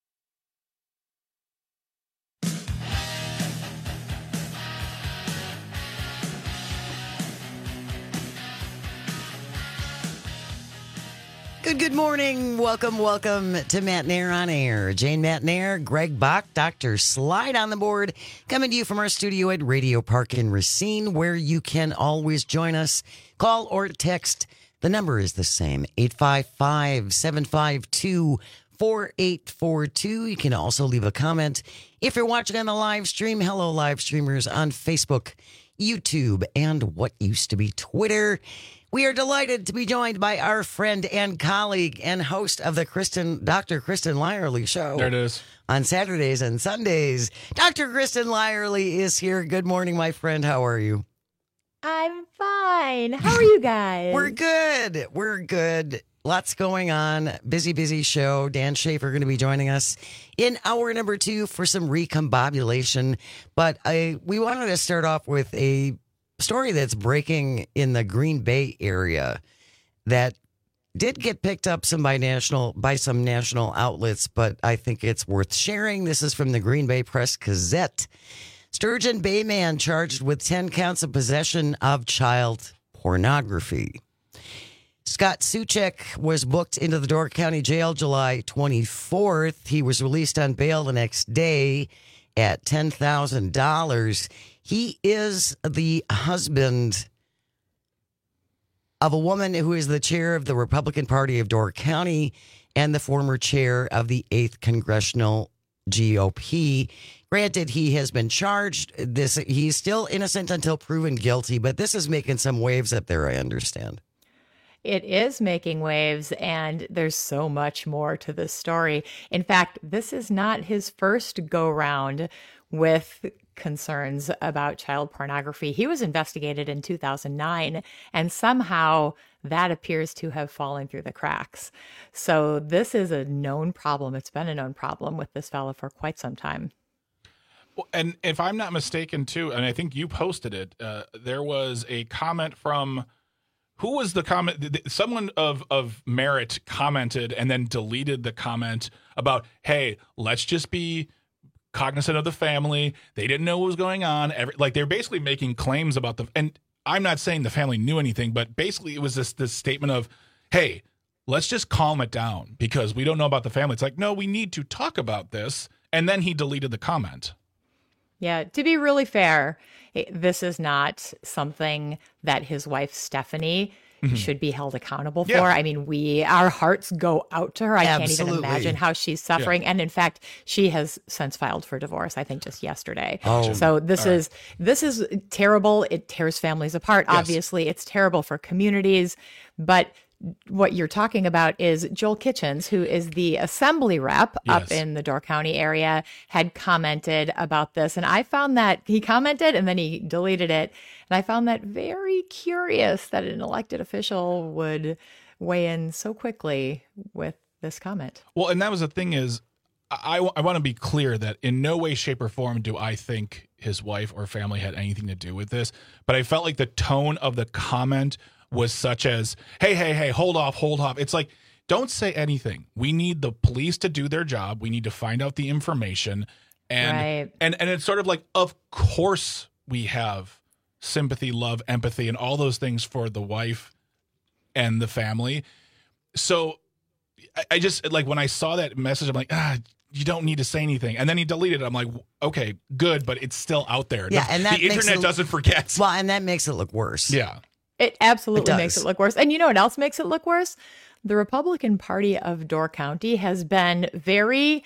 Good, good morning. Welcome, welcome to Matt Nair on Air. Jane Matt Nair, Greg Bach, Doctor Slide on the board, coming to you from our studio at Radio Park in Racine, where you can always join us. Call or text. The number is the same, eight five five, seven five two, four eight four two. You can also leave a comment. If you're watching on the live stream, hello, live streamers on Facebook, YouTube, and what used to be Twitter. We are delighted to be joined by our friend and colleague and host of the Kristen, Doctor Kristen Lyerly Show. There it is. On Saturdays and Sundays. Doctor Kristen Lyerly is here. Good morning, my friend. How are you? I'm fine. How are you guys? We're good. We're good. Lots going on. Busy, busy show. Dan Schaefer going to be joining us in hour number two for some recombobulation. But I, we wanted to start off with a story that's breaking in the Green Bay area that did get picked up some by national by some national outlets, but I think it's worth sharing. This is from the Green Bay Press Gazette. Sturgeon Bay man charged with ten counts of possession of child pornography. Scott Suchek was booked into the Door County Jail July twenty-fourth. He was released on bail the next day at ten thousand dollars. He is the husband of a woman who is the chair of the Republican Party of Door County and the former chair of the eighth Congressional G O P. Granted, he has been charged. This he's still innocent until proven guilty, but this is making some waves up there, I understand. It is making waves, and there's so much more to this story. In fact, this is not his first go-round with concerns about child pornography. He was investigated in two thousand nine, and somehow that appears to have fallen through the cracks. So this is a known problem. It's been a known problem with this fella for quite some time. Well, and if I'm not mistaken, too, and I think you posted it, uh, there was a comment from, who was the comment? Someone of, of merit commented and then deleted the comment about, hey, let's just be cognizant of the family. They didn't know what was going on. Every, like they're basically making claims about the, and I'm not saying the family knew anything, but basically it was this, this statement of, hey, let's just calm it down because we don't know about the family. It's like, no, we need to talk about this. And then he deleted the comment. Yeah, to be really fair, this is not something that his wife, Stephanie, mm-hmm. should be held accountable for. Yeah. I mean, we, our hearts go out to her. I Absolutely. can't even imagine how she's suffering. Yeah. And in fact, she has since filed for divorce, I think just yesterday. Oh. So this All is, right. this is terrible. It tears families apart. Yes. Obviously, it's terrible for communities, but what you're talking about is Joel Kitchens, who is the assembly rep Yes. up in the Door County area, had commented about this. And I found that he commented and then he deleted it. And I found that very curious that an elected official would weigh in so quickly with this comment. Well, and that was the thing is, I, I want to be clear that in no way, shape, or form do I think his wife or family had anything to do with this. But I felt like the tone of the comment was such as, hey, hey, hey, hold off, hold off. It's like, don't say anything. We need the police to do their job. We need to find out the information. And Right. and and it's sort of like, of course we have sympathy, love, empathy, and all those things for the wife and the family. So I, I just, like, when I saw that message, I'm like, ah, you don't need to say anything. And then he deleted it. I'm like, okay, good, but it's still out there. Yeah, the, and that the makes internet it- doesn't forget. Well, and that makes it look worse. Yeah. It absolutely It makes does. it look worse. And you know what else makes it look worse? The Republican Party of Door County has been very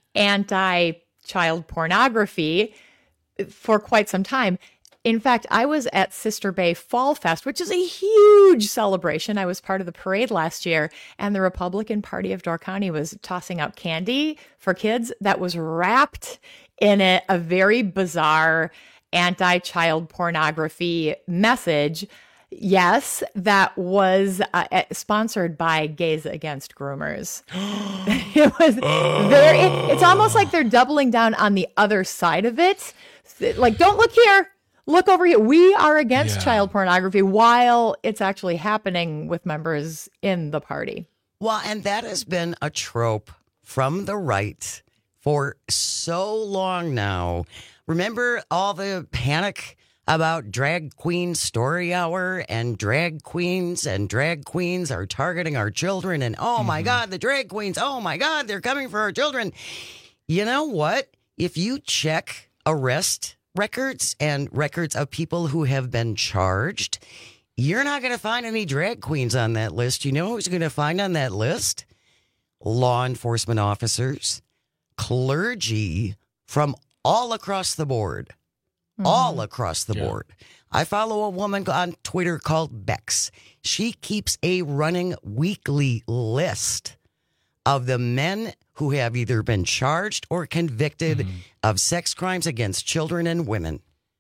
anti-child pornography for quite some time. In fact, I was at Sister Bay Fall Fest, which is a huge celebration. I was part of the parade last year, and the Republican Party of Door County was tossing out candy for kids that was wrapped in a, a very bizarre anti-child pornography message. Yes, that was uh, sponsored by Gays Against Groomers. It was very, it's almost like they're doubling down on the other side of it. Like, don't look here. Look over here. We are against Yeah. child pornography while it's actually happening with members in the party. Well, and that has been a trope from the right for so long now. Remember all the panic about drag queen story hour and drag queens and drag queens are targeting our children and oh my God, the drag queens, oh my God, they're coming for our children. You know what? If you check arrest records and records of people who have been charged, you're not going to find any drag queens on that list. You know who's going to find on that list? Law enforcement officers, clergy from all across the board. Mm-hmm. All across the yeah. board. I follow a woman on Twitter called Bex. She keeps a running weekly list of the men who have either been charged or convicted mm-hmm. of sex crimes against children and women.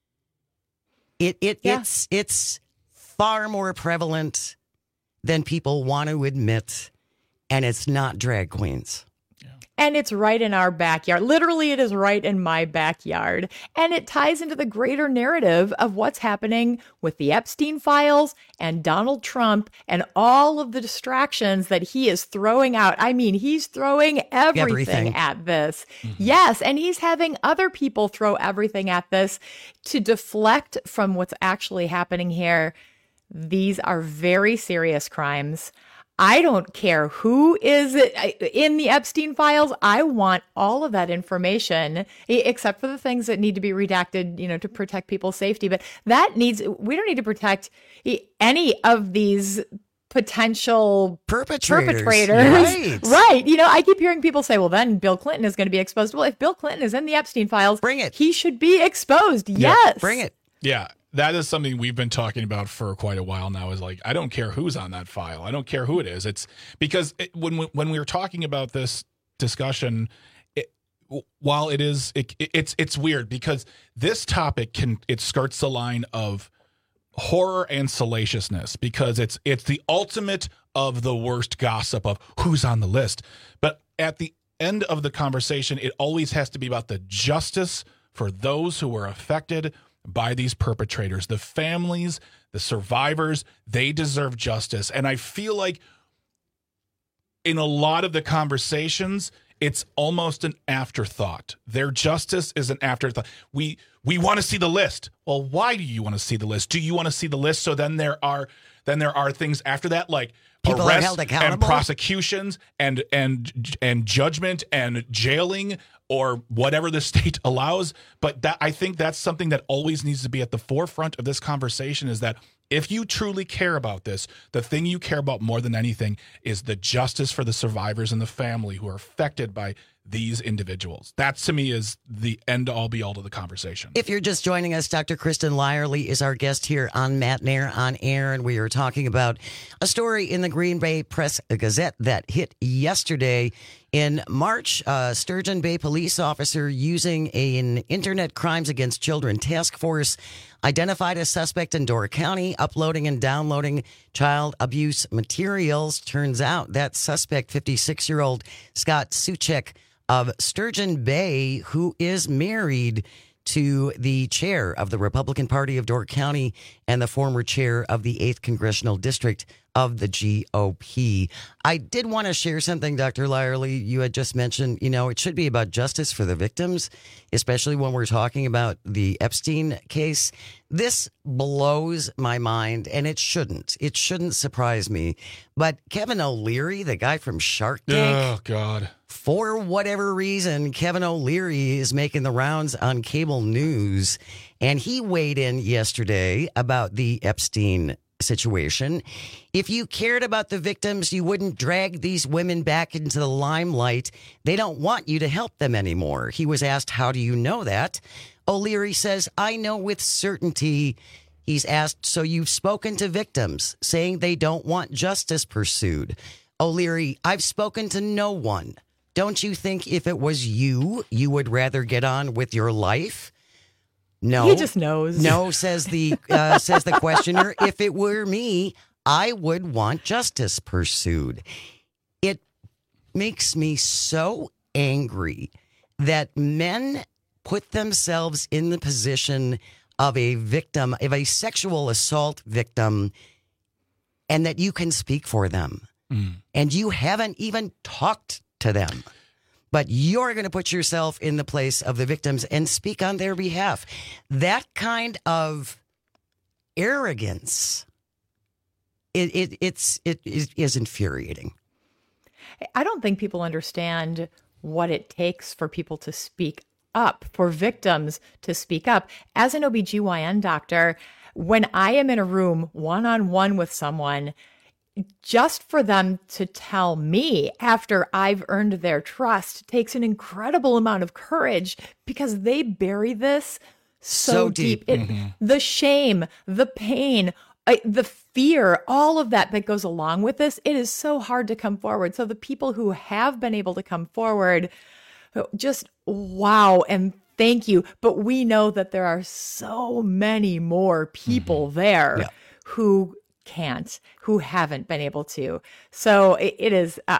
It it yeah. it's it's far more prevalent than people want to admit, and it's not drag queens. And it's right in our backyard. Literally, it is right in my backyard. And it ties into the greater narrative of what's happening with the Epstein files and Donald Trump and all of the distractions that he is throwing out. I mean, he's throwing everything, everything. at this. Mm-hmm. Yes, and he's having other people throw everything at this to deflect from what's actually happening here. These are very serious crimes. I don't care who is in the Epstein files. I want all of that information, except for the things that need to be redacted, you know, to protect people's safety. But that needs, we don't need to protect any of these potential perpetrators. perpetrators. Right. Right. You know, I keep hearing people say, well, then Bill Clinton is going to be exposed. Well, if Bill Clinton is in the Epstein files, bring it. He should be exposed. Yeah, yes. Bring it. Yeah. That is something we've been talking about for quite a while now is like, I don't care who's on that file. I don't care who it is. It's because it, when, we, when we were talking about this discussion, it, while it is, it, it's, it's weird because this topic can, it skirts the line of horror and salaciousness because it's, it's the ultimate of the worst gossip of who's on the list. But at the end of the conversation, it always has to be about the justice for those who were affected by these perpetrators, the families, the survivors, they deserve justice. And I feel like in a lot of the conversations, it's almost an afterthought. Their justice is an afterthought. We we want to see the list. Well, why do you want to see the list? Do you want to see the list so then there are then there are things after that like people arrests and prosecutions and and and judgment and jailing or whatever the state allows. But that I think that's something that always needs to be at the forefront of this conversation is that if you truly care about this, the thing you care about more than anything is the justice for the survivors and the family who are affected by these individuals. That to me is the end all be all to the conversation. If you're just joining us, Doctor Kristen Lyerly is our guest here on Matt Nair on Air, and we are talking about a story in the Green Bay Press Gazette that hit yesterday. In March, a Sturgeon Bay police officer using an Internet Crimes Against Children task force identified a suspect in Door County uploading and downloading child abuse materials. Turns out that suspect, fifty-six-year-old Scott Suchek of Sturgeon Bay, who is married to the chair of the Republican Party of Door County and the former chair of the eighth Congressional District of the G O P. I did want to share something, Doctor Lyerly. You had just mentioned, you know, it should be about justice for the victims, especially when we're talking about the Epstein case. This blows my mind, and it shouldn't. It shouldn't surprise me. But Kevin O'Leary, the guy from Shark Tank. Oh, God. For whatever reason, Kevin O'Leary is making the rounds on cable news, and he weighed in yesterday about the Epstein situation. If you cared about the victims, you wouldn't drag these women back into the limelight. They don't want you to help them anymore. He was asked, how do you know that? O'Leary says, I know with certainty. He's asked, so you've spoken to victims saying they don't want justice pursued. O'Leary, I've spoken to no one. Don't you think if it was you, you would rather get on with your life? No. He just knows. No, says the uh, says the questioner. If it were me, I would want justice pursued. It makes me so angry that men put themselves in the position of a victim, of a sexual assault victim, and that you can speak for them. mm. and you haven't even talked to them. But you're going to put yourself in the place of the victims and speak on their behalf. That kind of arrogance, it, it, it's, it is, is infuriating. I don't think people understand what it takes for people to speak up, for victims to speak up. As an O B G Y N doctor, when I am in a room one-on-one with someone, just for them to tell me after I've earned their trust takes an incredible amount of courage, because they bury this so, So deep. deep. It, Mm-hmm. The shame, the pain, I, the fear, all of that that goes along with this, it is so hard to come forward. So the people who have been able to come forward, just wow, and thank you. But we know that there are so many more people mm-hmm. there yeah. who can't, who haven't been able to. So it, it is, uh,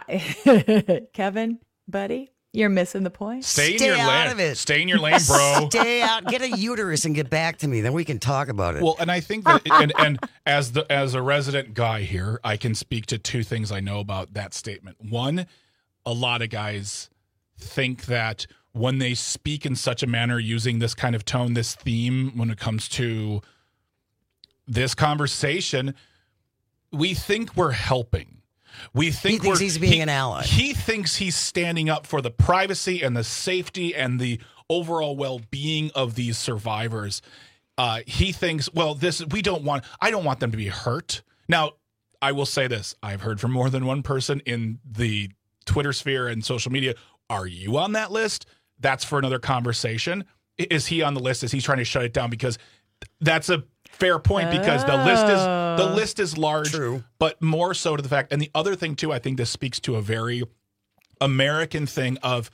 Kevin, buddy, you're missing the point. Stay in Stay your out lane. of it. Stay in your lane, bro. Stay out. Get a uterus and get back to me. Then we can talk about it. Well, and I think that, and, and as the as a resident guy here, I can speak to two things I know about that statement. One, a lot of guys think that when they speak in such a manner, using this kind of tone, this theme, when it comes to this conversation, we think we're helping. We think he thinks we're, he's being he, an ally. He thinks he's standing up for the privacy and the safety and the overall well-being of these survivors. Uh, he thinks, well, this we don't want. I don't want them to be hurt. Now, I will say this: I've heard from more than one person in the Twitter sphere and social media. Are you on that list? That's for another conversation. Is he on the list? Is he trying to shut it down? Because that's a fair point, because the list is the list is large, True. But more so to the fact. And the other thing too, I think this speaks to a very American thing of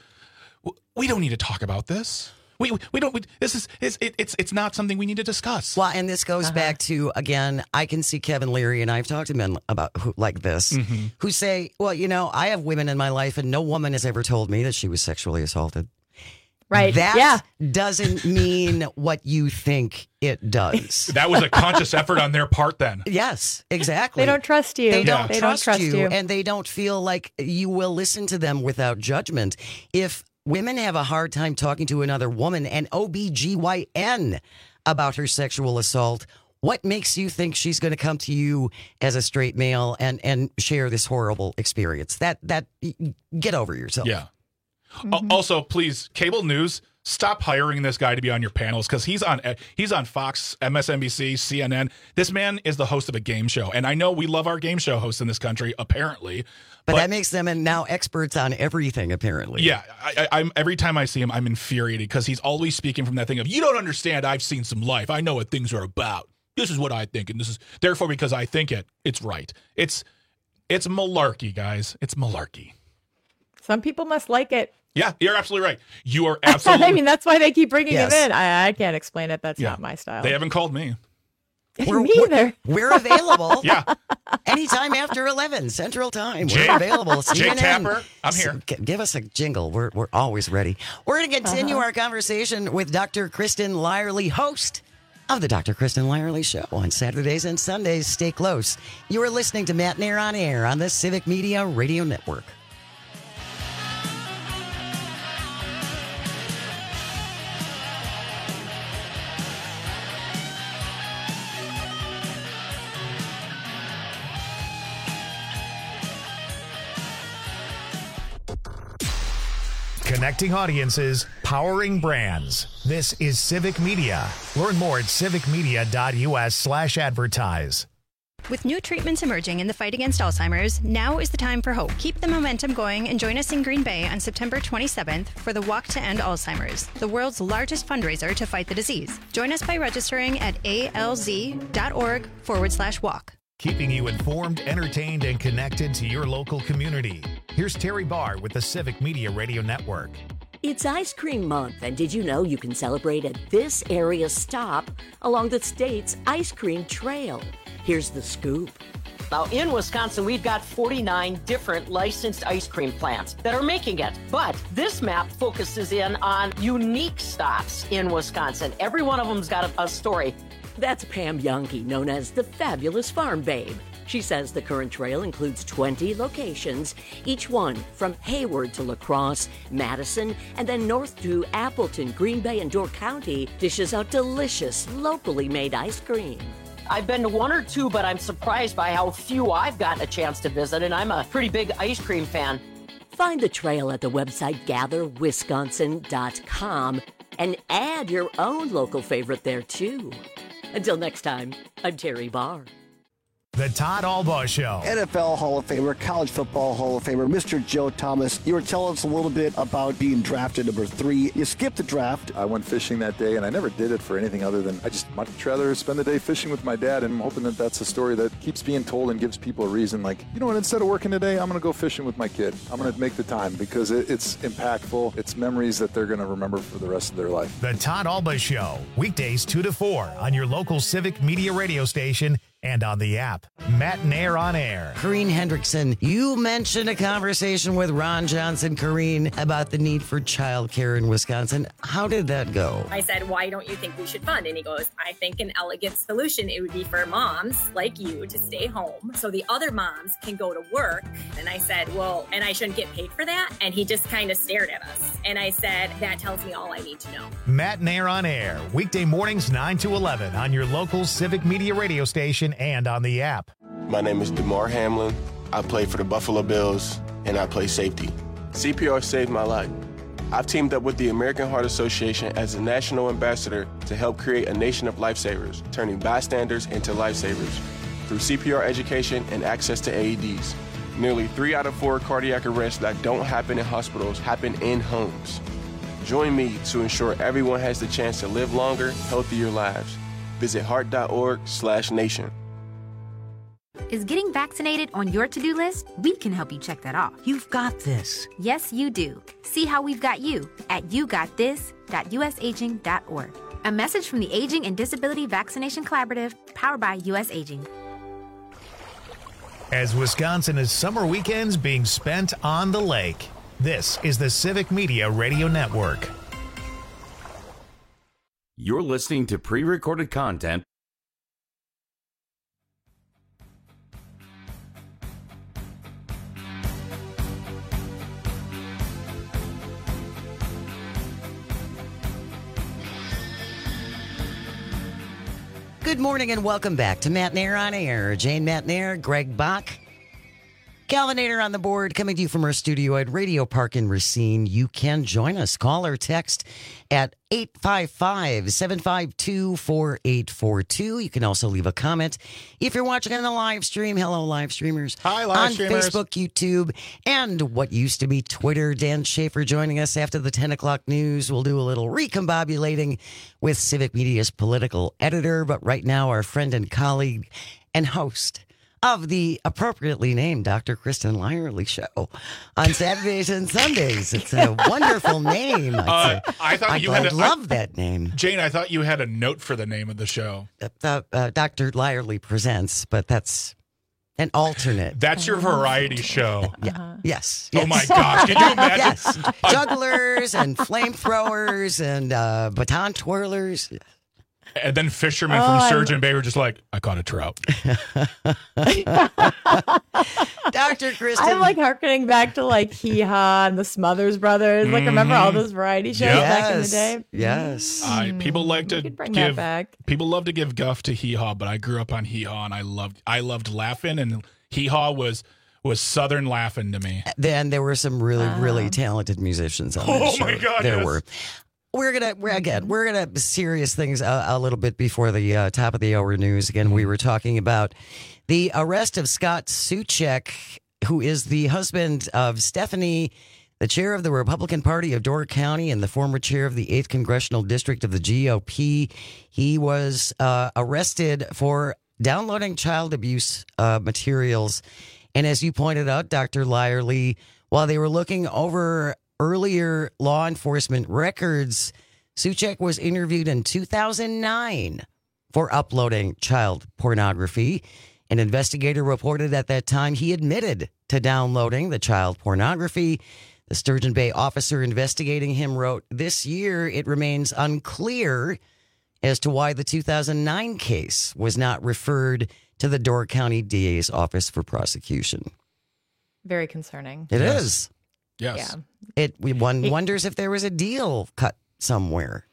we don't need to talk about this. We we don't. We, this is it's it's it's not something we need to discuss. Well, and this goes uh-huh. back to, again, I can see Kevin Leary, and I've talked to men about who, like this, mm-hmm. who say, well, you know, I have women in my life, and no woman has ever told me that she was sexually assaulted. Right. That yeah. doesn't mean what you think it does. That was a conscious effort on their part then. Yes, exactly. They don't trust you. They don't, they trust, don't trust you, you. And they don't feel like you will listen to them without judgment. If women have a hard time talking to another woman, and O B G Y N, about her sexual assault, what makes you think she's going to come to you as a straight male and, and share this horrible experience? That that get over yourself. Yeah. Mm-hmm. Also, please, cable news, stop hiring this guy to be on your panels, because he's on he's on Fox, M S N B C, C N N. This man is the host of a game show, and I know we love our game show hosts in this country, apparently. But, but that makes them now experts on everything, apparently. Yeah, I, I, I'm every time I see him, I'm infuriated, because he's always speaking from that thing of, you don't understand. I've seen some life. I know what things are about. This is what I think, and this is therefore because I think it, it's right. It's it's malarkey, guys. It's malarkey. Some people must like it. Yeah, you're absolutely right. You are absolutely. I mean, that's why they keep bringing yes. it in. I, I can't explain it. That's yeah. not my style. They haven't called me. We're, me either. We're, we're available. Yeah. Anytime after eleven Central Time. Jake, we're available. Jake Tapper, I'm here. So, give us a jingle. We're we're always ready. We're going to continue uh-huh. our conversation with Doctor Kristen Lyerly, host of the Doctor Kristen Lyerly Show on Saturdays and Sundays. Stay close. You are listening to Matt Nair on Air on the Civic Media Radio Network. Connecting audiences, powering brands. This is Civic Media. Learn more at civicmedia.us slash advertise. With new treatments emerging in the fight against Alzheimer's, now is the time for hope. Keep the momentum going and join us in Green Bay on September twenty-seventh for the Walk to End Alzheimer's, the world's largest fundraiser to fight the disease. Join us by registering at alz.org forward slash walk. Keeping you informed, entertained, and connected to your local community. Here's Terry Barr with the Civic Media Radio Network. It's Ice Cream Month, and did you know you can celebrate at this area stop along the state's ice cream trail? Here's the scoop. Now, in Wisconsin, we've got forty-nine different licensed ice cream plants that are making it. But this map focuses in on unique stops in Wisconsin. Every one of them's got a, a story. That's Pam Youngke, known as the Fabulous Farm Babe. She says the current trail includes twenty locations, each one from Hayward to La Crosse, Madison, and then north to Appleton, Green Bay, and Door County dishes out delicious, locally made ice cream. I've been to one or two, but I'm surprised by how few I've gotten a chance to visit, and I'm a pretty big ice cream fan. Find the trail at the website gather wisconsin dot com and add your own local favorite there, too. Until next time, I'm Terry Barr. The Todd Albaugh Show. N F L Hall of Famer, College Football Hall of Famer, Mister Joe Thomas. You were telling us a little bit about being drafted number three. You skipped the draft. I went fishing that day, and I never did it for anything other than I just much rather spend the day fishing with my dad, and I'm hoping that that's a story that keeps being told and gives people a reason. Like, you know what, instead of working today, I'm going to go fishing with my kid. I'm going to make the time because it, it's impactful. It's memories that they're going to remember for the rest of their life. The Todd Albaugh Show, weekdays two to four on your local Civic Media radio station and on the app. Matt Nair on air. Corrine Hendrickson, you mentioned a conversation with Ron Johnson, Corrine, about the need for childcare in Wisconsin. How did that go? I said, why don't you think we should fund? And he goes, I think an elegant solution, it would be for moms like you to stay home so the other moms can go to work. And I said, well, and I shouldn't get paid for that? And he just kind of stared at us. And I said, that tells me all I need to know. Matt Nair on air, weekday mornings nine to eleven on your local Civic Media radio station and on the app. My name is DeMar Hamlin. I play for the Buffalo Bills, and I play safety. C P R saved my life. I've teamed up with the American Heart Association as a national ambassador to help create a nation of lifesavers, turning bystanders into lifesavers through C P R education and access to A E Ds. Nearly three out of four cardiac arrests that don't happen in hospitals happen in homes. Join me to ensure everyone has the chance to live longer, healthier lives. Visit heart.org slash nation. Is getting vaccinated on your to-do list? We can help you check that off. You've got this. Yes, you do. See how we've got you at you got this dot u s aging dot org. A message from the Aging and Disability Vaccination Collaborative, powered by U S Aging. As Wisconsin is summer weekends being spent on the lake, this is the Civic Media Radio Network. You're listening to pre-recorded content. Good morning and welcome back to Matt Nair on Air. Jane Matt Nair, Greg Bach, Calvinator on the board, coming to you from our studio at Radio Park in Racine. You can join us. Call or text at eight five five, seven five two, four eight four two. You can also leave a comment if you're watching on the live stream. Hello, live streamers. Hi, live on streamers. Facebook, YouTube, and what used to be Twitter. Dan Schaefer joining us after the ten o'clock news. We'll do a little recombobulating with Civic Media's political editor, but right now our friend and colleague and host of the appropriately named Doctor Kristen Lyerly Show on Saturdays and Sundays. It's a wonderful name. Uh, I thought I, you I had. A, love I, that name, Jane. I thought you had a note for the name of the show. Uh, uh, uh, Doctor Lyerly Presents, but that's an alternate. That's your variety show. Yeah. Uh-huh. Yes, Oh yes. my gosh! Can you imagine? Yes, jugglers and flamethrowers and uh, baton twirlers. And then fishermen Oh, from I'm- Surgeon Bay were just like, I caught a trout. Doctor Kristen. I'm like hearkening back to like Hee Haw and the Smothers Brothers. Like, remember all those variety shows back in the day? Yes. I, people like to bring that give back. people love to give guff to Hee Haw, but I grew up on Hee Haw and I loved I loved laughing, and Hee Haw was was Southern laughing to me. Then there were some really, really talented musicians on that Oh show. my God, there yes. were. We're gonna we're, again. We're gonna serious things a, a little bit before the uh, top of the hour news. Again, we were talking about the arrest of Scott Suchek, who is the husband of Stephanie, the chair of the Republican Party of Door County and the former chair of the eighth Congressional District of the G O P. He was uh, arrested for downloading child abuse uh, materials. And as you pointed out, Doctor Lyerly, while they were looking over earlier law enforcement records, Suchek was interviewed in two thousand nine for uploading child pornography. An investigator reported at that time he admitted to downloading the child pornography. The Sturgeon Bay officer investigating him wrote, "This year it remains unclear as to why the two thousand nine case was not referred to the Door County D A's Office for Prosecution. Very concerning. It Yes. is. Yes. Yeah. It. One It- wonders if there was a deal cut somewhere.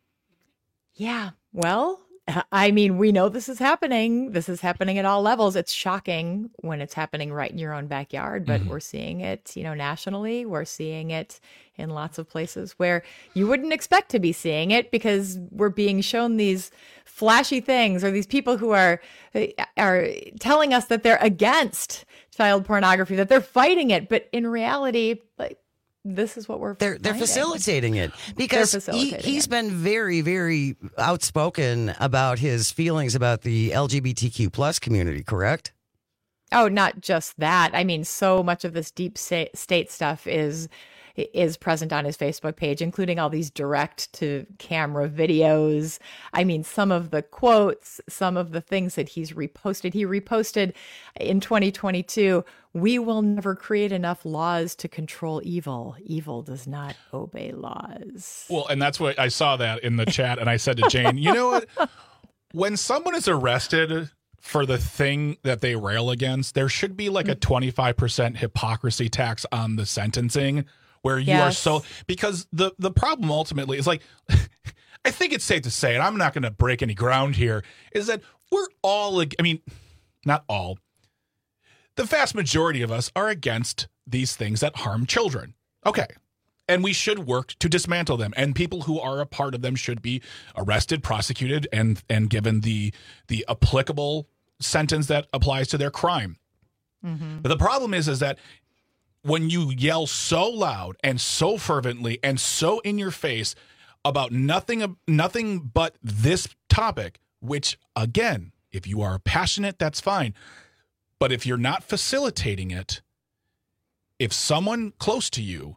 Yeah. Well, I mean, we know this is happening. This is happening at all levels. It's shocking when it's happening right in your own backyard, but Mm-hmm. we're seeing it, you know, nationally. We're seeing it in lots of places where you wouldn't expect to be seeing it because we're being shown these flashy things, or these people who are are telling us that they're against child pornography, that they're fighting it, but in reality, like, this is what we're They're they're finding. facilitating it because he, facilitating he's it. been very, very outspoken about his feelings about the L G B T Q plus community, correct? Oh, not just that. I mean, so much of this deep sa- state stuff is is present on his Facebook page, including all these direct to camera videos. I mean, some of the quotes, some of the things that he's reposted. He reposted in twenty twenty-two, "We will never create enough laws to control evil. Evil does not obey laws." Well, and that's what I saw that in the chat, and I said to Jane, you know what? When someone is arrested for the thing that they rail against, there should be like a twenty-five percent hypocrisy tax on the sentencing, where you are Yes. so, because the the problem ultimately is like, I think it's safe to say, and I'm not going to break any ground here, is that we're all, ag- I mean, not all, the vast majority of us are against these things that harm children. Okay. And we should work to dismantle them. And people who are a part of them should be arrested, prosecuted, and and given the the applicable sentence that applies to their crime. Mm-hmm. But the problem is, is that when you yell so loud and so fervently and so in your face about nothing, nothing but this topic, which again, if you are passionate, that's fine. But if you're not facilitating it, if someone close to you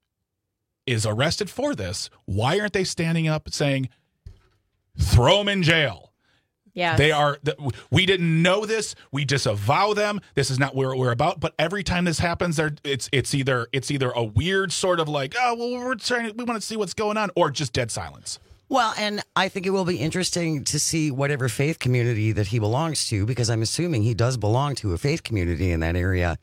is arrested for this, why aren't they standing up saying, throw them in jail? Yeah, They are, we didn't know this. We disavow them. This is not what we're about. But every time this happens, there it's it's either it's either a weird sort of like, oh, well, we're trying, we want to see what's going on, or just dead silence. Well, and I think it will be interesting to see whatever faith community that he belongs to, because I'm assuming he does belong to a faith community in that area.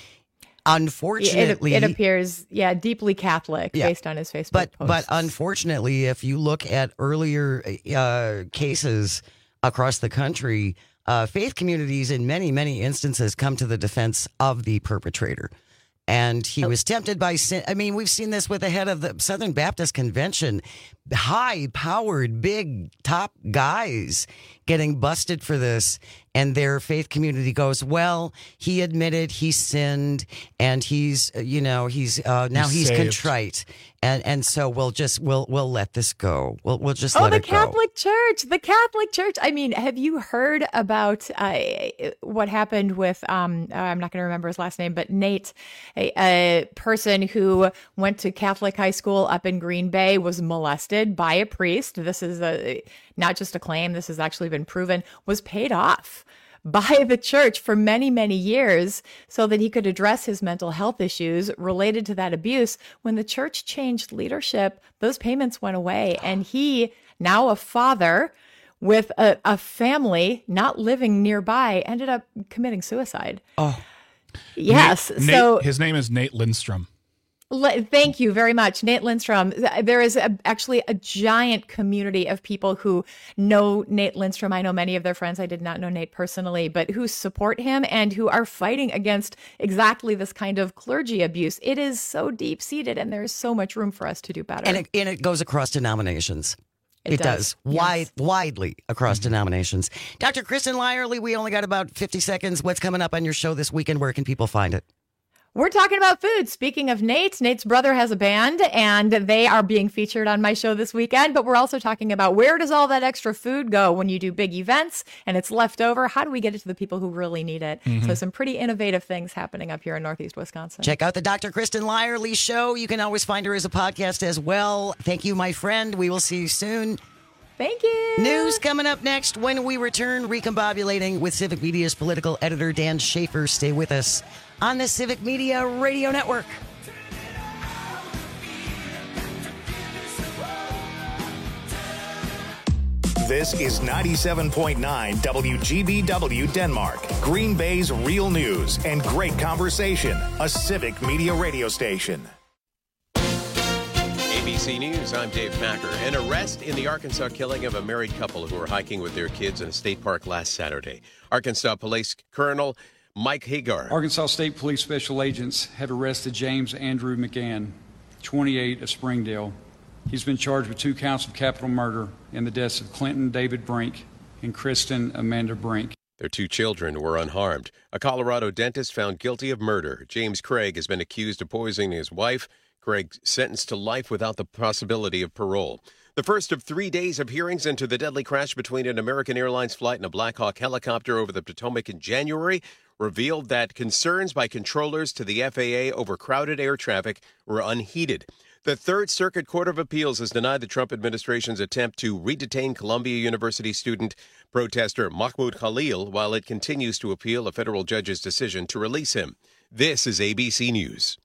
Unfortunately, it, it appears, yeah, deeply Catholic Yeah. based on his Facebook but posts. but unfortunately, if you look at earlier uh, cases across the country, uh, faith communities in many many instances come to the defense of the perpetrator. And he was tempted by sin. I mean, we've seen this with the head of the Southern Baptist Convention, high-powered, big, top guys getting busted for this. And their faith community goes, well, he admitted he sinned, and he's, uh, you know, he's uh, now he's, He's saved. contrite, and and so we'll just we'll we'll let this go. We'll we'll just Oh, let the it go. Catholic Church, the Catholic Church. I mean, have you heard about uh, what happened with, um, uh, I'm not going to remember his last name, but Nate, a, a person who went to Catholic high school up in Green Bay, was molested by a priest. This is a, not just a claim, this has actually been proven, was paid off by the church for many, many years so that he could address his mental health issues related to that abuse. When the church changed leadership, those payments went away. And he, now a father with a, a family not living nearby, ended up committing suicide. Oh, yes. Nate, so Nate, his name is Nate Lindstrom. Le- Thank you very much, Nate Lindstrom. There is a, actually a giant community of people who know Nate Lindstrom. I know many of their friends. I did not know Nate personally, but who support him and who are fighting against exactly this kind of clergy abuse. It is so deep seated, and there's so much room for us to do better. and it, and it goes across denominations. It It, does, does, yes. wide, widely across denominations. Doctor Kristen Lyerly, we only got about fifty seconds. What's coming up on your show this weekend? Where can people find it? We're talking about food. Speaking of Nate, Nate's brother has a band, and they are being featured on my show this weekend. But we're also talking about where does all that extra food go when you do big events and it's left over? How do we get it to the people who really need it? Mhm. So some pretty innovative things happening up here in Northeast Wisconsin. Check out the Doctor Kristen Lyerly show. You can always find her as a podcast as well. Thank you, my friend. We will see you soon. Thank you. News coming up next when we return, recombobulating with Civic Media's political editor, Dan Schaefer. Stay with us on the Civic Media Radio Network. This is ninety-seven point nine W G B W Denmark, Green Bay's real news and great conversation, a civic media radio station. A B C News, I'm Dave Packer. An arrest in the Arkansas killing of a married couple who were hiking with their kids in a state park last Saturday. Arkansas Police Colonel Mike Hagar. Arkansas State Police Special Agents have arrested James Andrew McGann, twenty-eight, of Springdale. He's been charged with two counts of capital murder in the deaths of Clinton David Brink and Kristen Amanda Brink. Their two children were unharmed. A Colorado dentist found guilty of murder. James Craig has been accused of poisoning his wife. Craig sentenced to life without the possibility of parole. The first of three days of hearings into the deadly crash between an American Airlines flight and a Black Hawk helicopter over the Potomac in January revealed that concerns by controllers to the F A A over crowded air traffic were unheeded. The Third Circuit Court of Appeals has denied the Trump administration's attempt to re-detain Columbia University student protester Mahmoud Khalil while it continues to appeal a federal judge's decision to release him. This is A B C News.